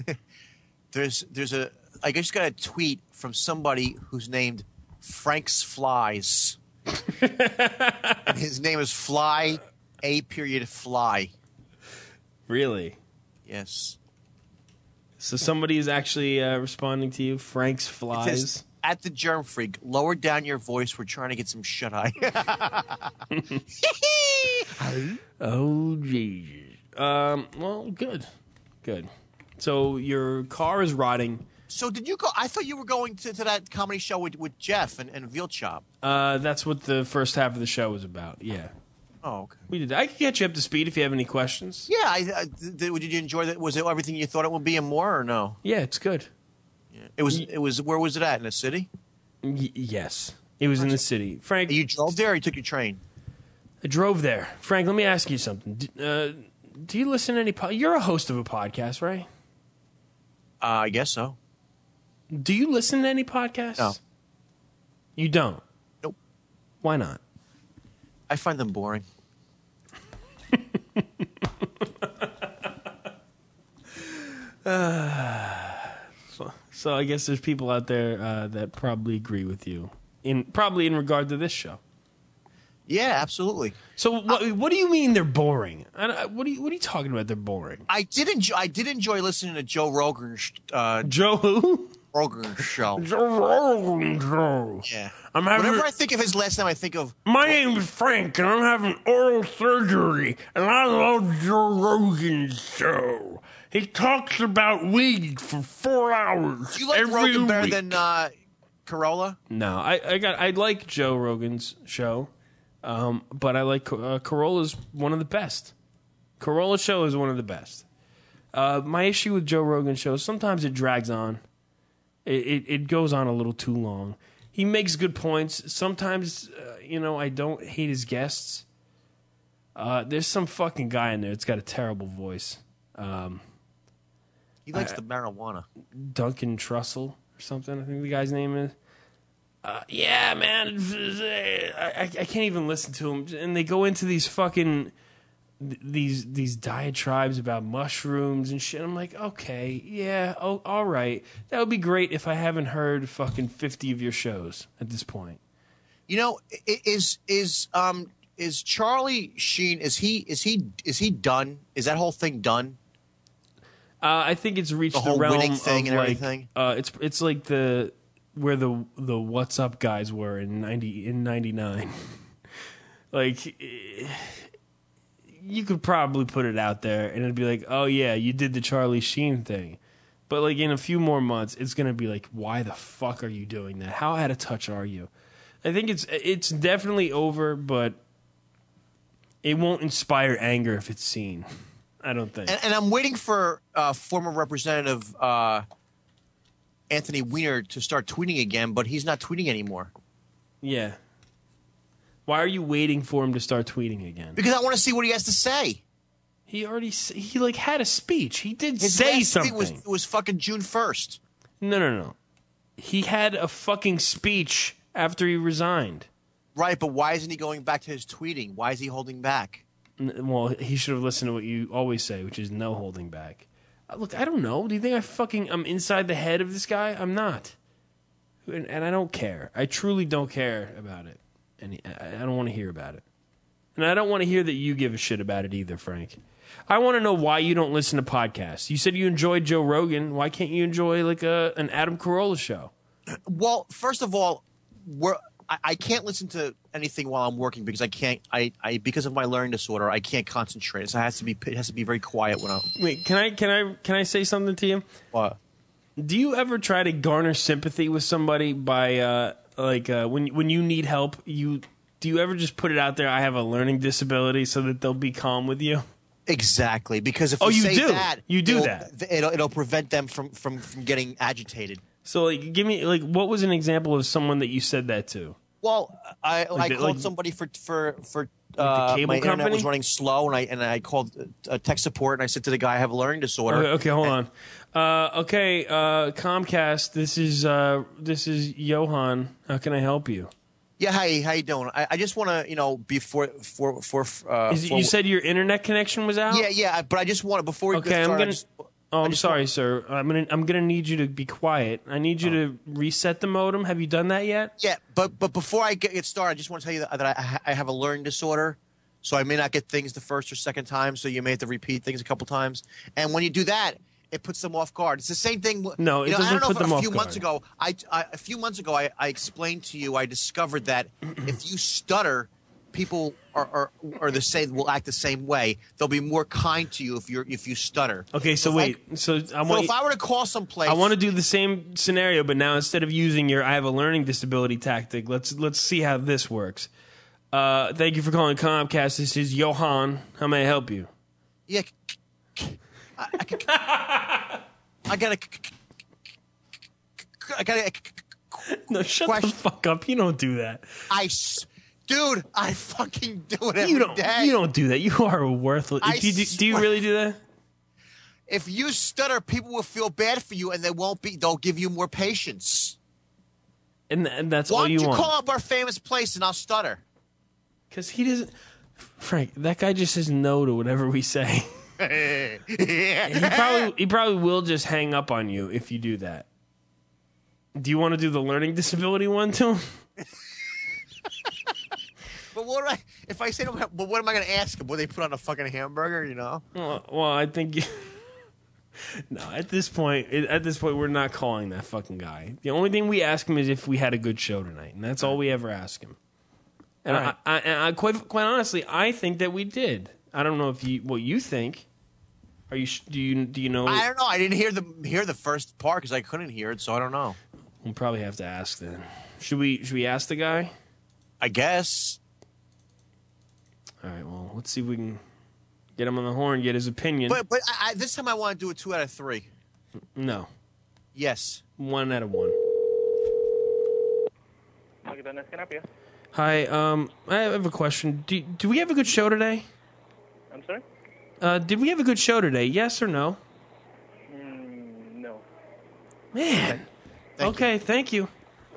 I guess you got a tweet from somebody who's named Frank's Flies. And his name is Fly, Fly. Really? Yes. So somebody is actually responding to you, Frank's It Flies. says, at the Germ Freak, lower down your voice. We're trying to get some shut-eye. Oh, Jesus. Well, good. So your car is rotting. So did you go? I thought you were going to that comedy show with Jeff and Veal Chop. That's what the first half of the show was about. Yeah. Oh, okay. We did. I can get you up to speed if you have any questions. Yeah. Did you enjoy that? Was it everything you thought it would be and more, or no? Yeah, it's good. Yeah. It was. Where was it at? In the city? Yes. It was in the city. Frank. You drove there or you took your train? I drove there. Frank, let me ask you something. Do you listen to any You're a host of a podcast, right? I guess so. Do you listen to any podcasts? No. You don't? Nope. Why not? I find them boring. So I guess there's people out there that probably agree with you. probably in regard to this show. Yeah, absolutely. So what do you mean they're boring? What are you talking about? They're boring. I did enjoy listening to Joe Rogan's Joe who? Rogan show. Joe Rogan show. Yeah. Whenever I think of his last name, I think of my name is Frank, and I'm having oral surgery, and I love Joe Rogan's show. He talks about weed for 4 hours. Do you like every Rogan better week. than Corolla? No, I like Joe Rogan's show, but I like Corolla's one of the best. Corolla's show is one of the best. My issue with Joe Rogan's show, sometimes it drags on. It goes on a little too long. He makes good points. Sometimes, I don't hate his guests. There's some fucking guy in there that's got a terrible voice. He likes the marijuana. Duncan Trussell or something, I think the guy's name is. Yeah, man. I can't even listen to him. And they go into these fucking... These diatribes about mushrooms and shit. I'm like, okay, yeah, all right. That would be great if I haven't heard fucking 50 of your shows at this point. Is Charlie Sheen? Is he done? Is that whole thing done? I think it's reached The whole realm winning thing of and like, everything? It's like where the What's Up guys were in 99. Like. You could probably put it out there and it'd be like, oh yeah, you did the Charlie Sheen thing. But like in a few more months, it's going to be like, why the fuck are you doing that? How out of touch are you? I think it's definitely over, but it won't inspire anger if it's seen. I don't think. And I'm waiting for former Representative Anthony Weiner to start tweeting again, but he's not tweeting anymore. Yeah. Why are you waiting for him to start tweeting again? Because I want to see what he has to say. He had a speech. He did His say last something. tweet was fucking June 1st. No. He had a fucking speech after he resigned. Right, but why isn't he going back to his tweeting? Why is he holding back? Well, he should have listened to what you always say, which is no holding back. Look, I don't know. Do you think I'm inside the head of this guy? I'm not. And I don't care. I truly don't care about it. And I don't want to hear about it. And I don't want to hear that you give a shit about it either, Frank. I want to know why you don't listen to podcasts. You said you enjoyed Joe Rogan. Why can't you enjoy like an Adam Carolla show? Well, first of all, I can't listen to anything while I'm working because I can't. Because of my learning disorder, I can't concentrate. So it has to be very quiet when I'm. Wait, can I say something to you? What? Do you ever try to garner sympathy with somebody by when you need help? Do you ever just put it out there? I have a learning disability, so that they'll be calm with you. Exactly, because if you say do. that, You do that. It'll prevent them from getting agitated. So, like, give me what was an example of someone that you said that to? Well, I called somebody for the cable my internet company? was running slow, and I called tech support, and I said to the guy, I have a learning disorder. Okay, hold on. Comcast. This is Johan. How can I help you? Yeah, hi, how you doing? I just want to, You said your internet connection was out? Yeah, but I just want to before we get started. I'm sorry, sir. I'm gonna need you to be quiet. I need you to reset the modem. Have you done that yet? Yeah, but before I get started, I just want to tell you that I have a learning disorder, so I may not get things the first or second time. So you may have to repeat things a couple times, and when you do that, it puts them off guard. It's the same thing. No, it doesn't put them off guard. A few months ago, I explained to you. I discovered that if you stutter, people are the same. Will act the same way. They'll be more kind to you if you stutter. Okay, so wait. If I were to call someplace, I want to do the same scenario, but now instead of using your "I have a learning disability" tactic, let's see how this works. Thank you for calling Comcast. This is Johan. How may I help you? Yeah. I got No, shut the fuck up. You don't do that. Dude, I fucking do it every day. You don't do that. You are worthless. Do you really do that? If you stutter, people will feel bad for you, and they'll give you more patience. And that's all you want. Why don't you call up our famous place and I'll stutter? Because he doesn't. Frank, that guy just says no to whatever we say. He probably will just hang up on you if you do that. Do you want to do the learning disability one too? But if I say to him, but what am I going to ask him? Will they put on a fucking hamburger, you know? Well, I think no, at this point we're not calling that fucking guy. The only thing we ask him is if we had a good show tonight, and that's all we ever ask him. And All right. I quite honestly, I think that we did. I don't know what you think. Are you do you know? I don't know. I didn't hear the first part because I couldn't hear it, so I don't know. We'll probably have to ask then. Should we ask the guy? I guess. All right. Well, let's see if we can get him on the horn, get his opinion. But this time I want to do a 2 out of 3. No, Yes. 1 out of 1. Can I help you? Hi. I have a question. Do we have a good show today? I'm sorry? Did we have a good show today? Yes or no? No. Man. Thank you.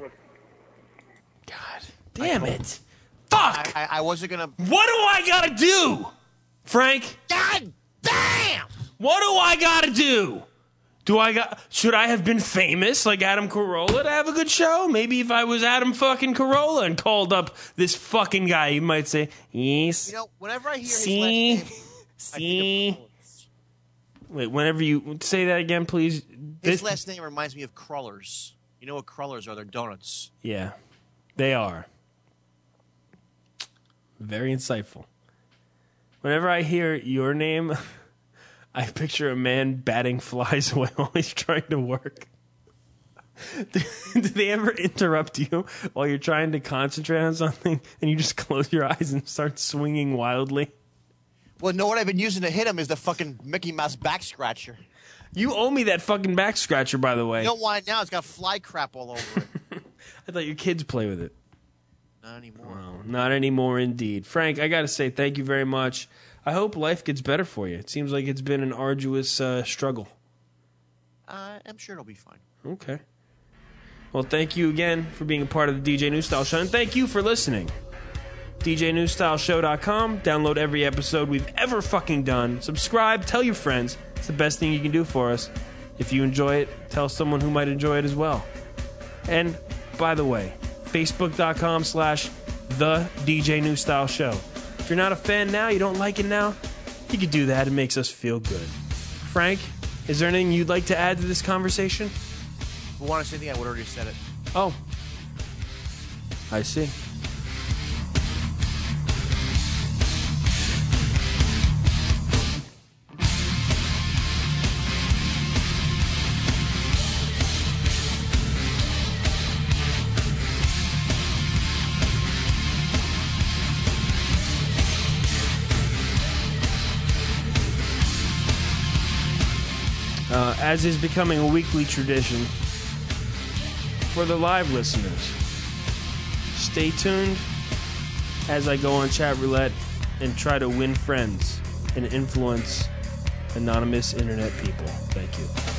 God damn it. Fuck! I wasn't going to. What do I gotta do? Frank? God damn! What do I gotta do? Should I have been famous like Adam Carolla to have a good show? Maybe if I was Adam fucking Carolla and called up this fucking guy, he might say, yes. You know, whenever I hear his last See? name, See? Wait, whenever you say that again, please. his last name reminds me of crullers. You know what crullers are? They're donuts. Yeah, they are. Very insightful. Whenever I hear your name, I picture a man batting flies away while he's trying to work. Do they ever interrupt you while you're trying to concentrate on something and you just close your eyes and start swinging wildly? Well, no, what I've been using to hit him is the fucking Mickey Mouse back scratcher. You owe me that fucking back scratcher, by the way. You don't want it now. It's got fly crap all over it. I thought your kids play with it. Not anymore. Well, not anymore indeed. Frank, I got to say thank you very much. I hope life gets better for you. It seems like it's been an arduous struggle. I'm sure it'll be fine. Okay. Well, thank you again for being a part of the DJ New Style Show, and thank you for listening. DJNewStyleShow.com. Download every episode we've ever fucking done. Subscribe. Tell your friends. It's the best thing you can do for us. If you enjoy it, tell someone who might enjoy it as well. And, by the way, Facebook.com/The DJ New Style Show. If you're not a fan now, you don't like it now, you can do that. It makes us feel good. Frank, is there anything you'd like to add to this conversation? If you want to say anything, I would already said it. Oh. I see. As is becoming a weekly tradition for the live listeners, stay tuned as I go on Chat Roulette and try to win friends and influence anonymous internet people. Thank you.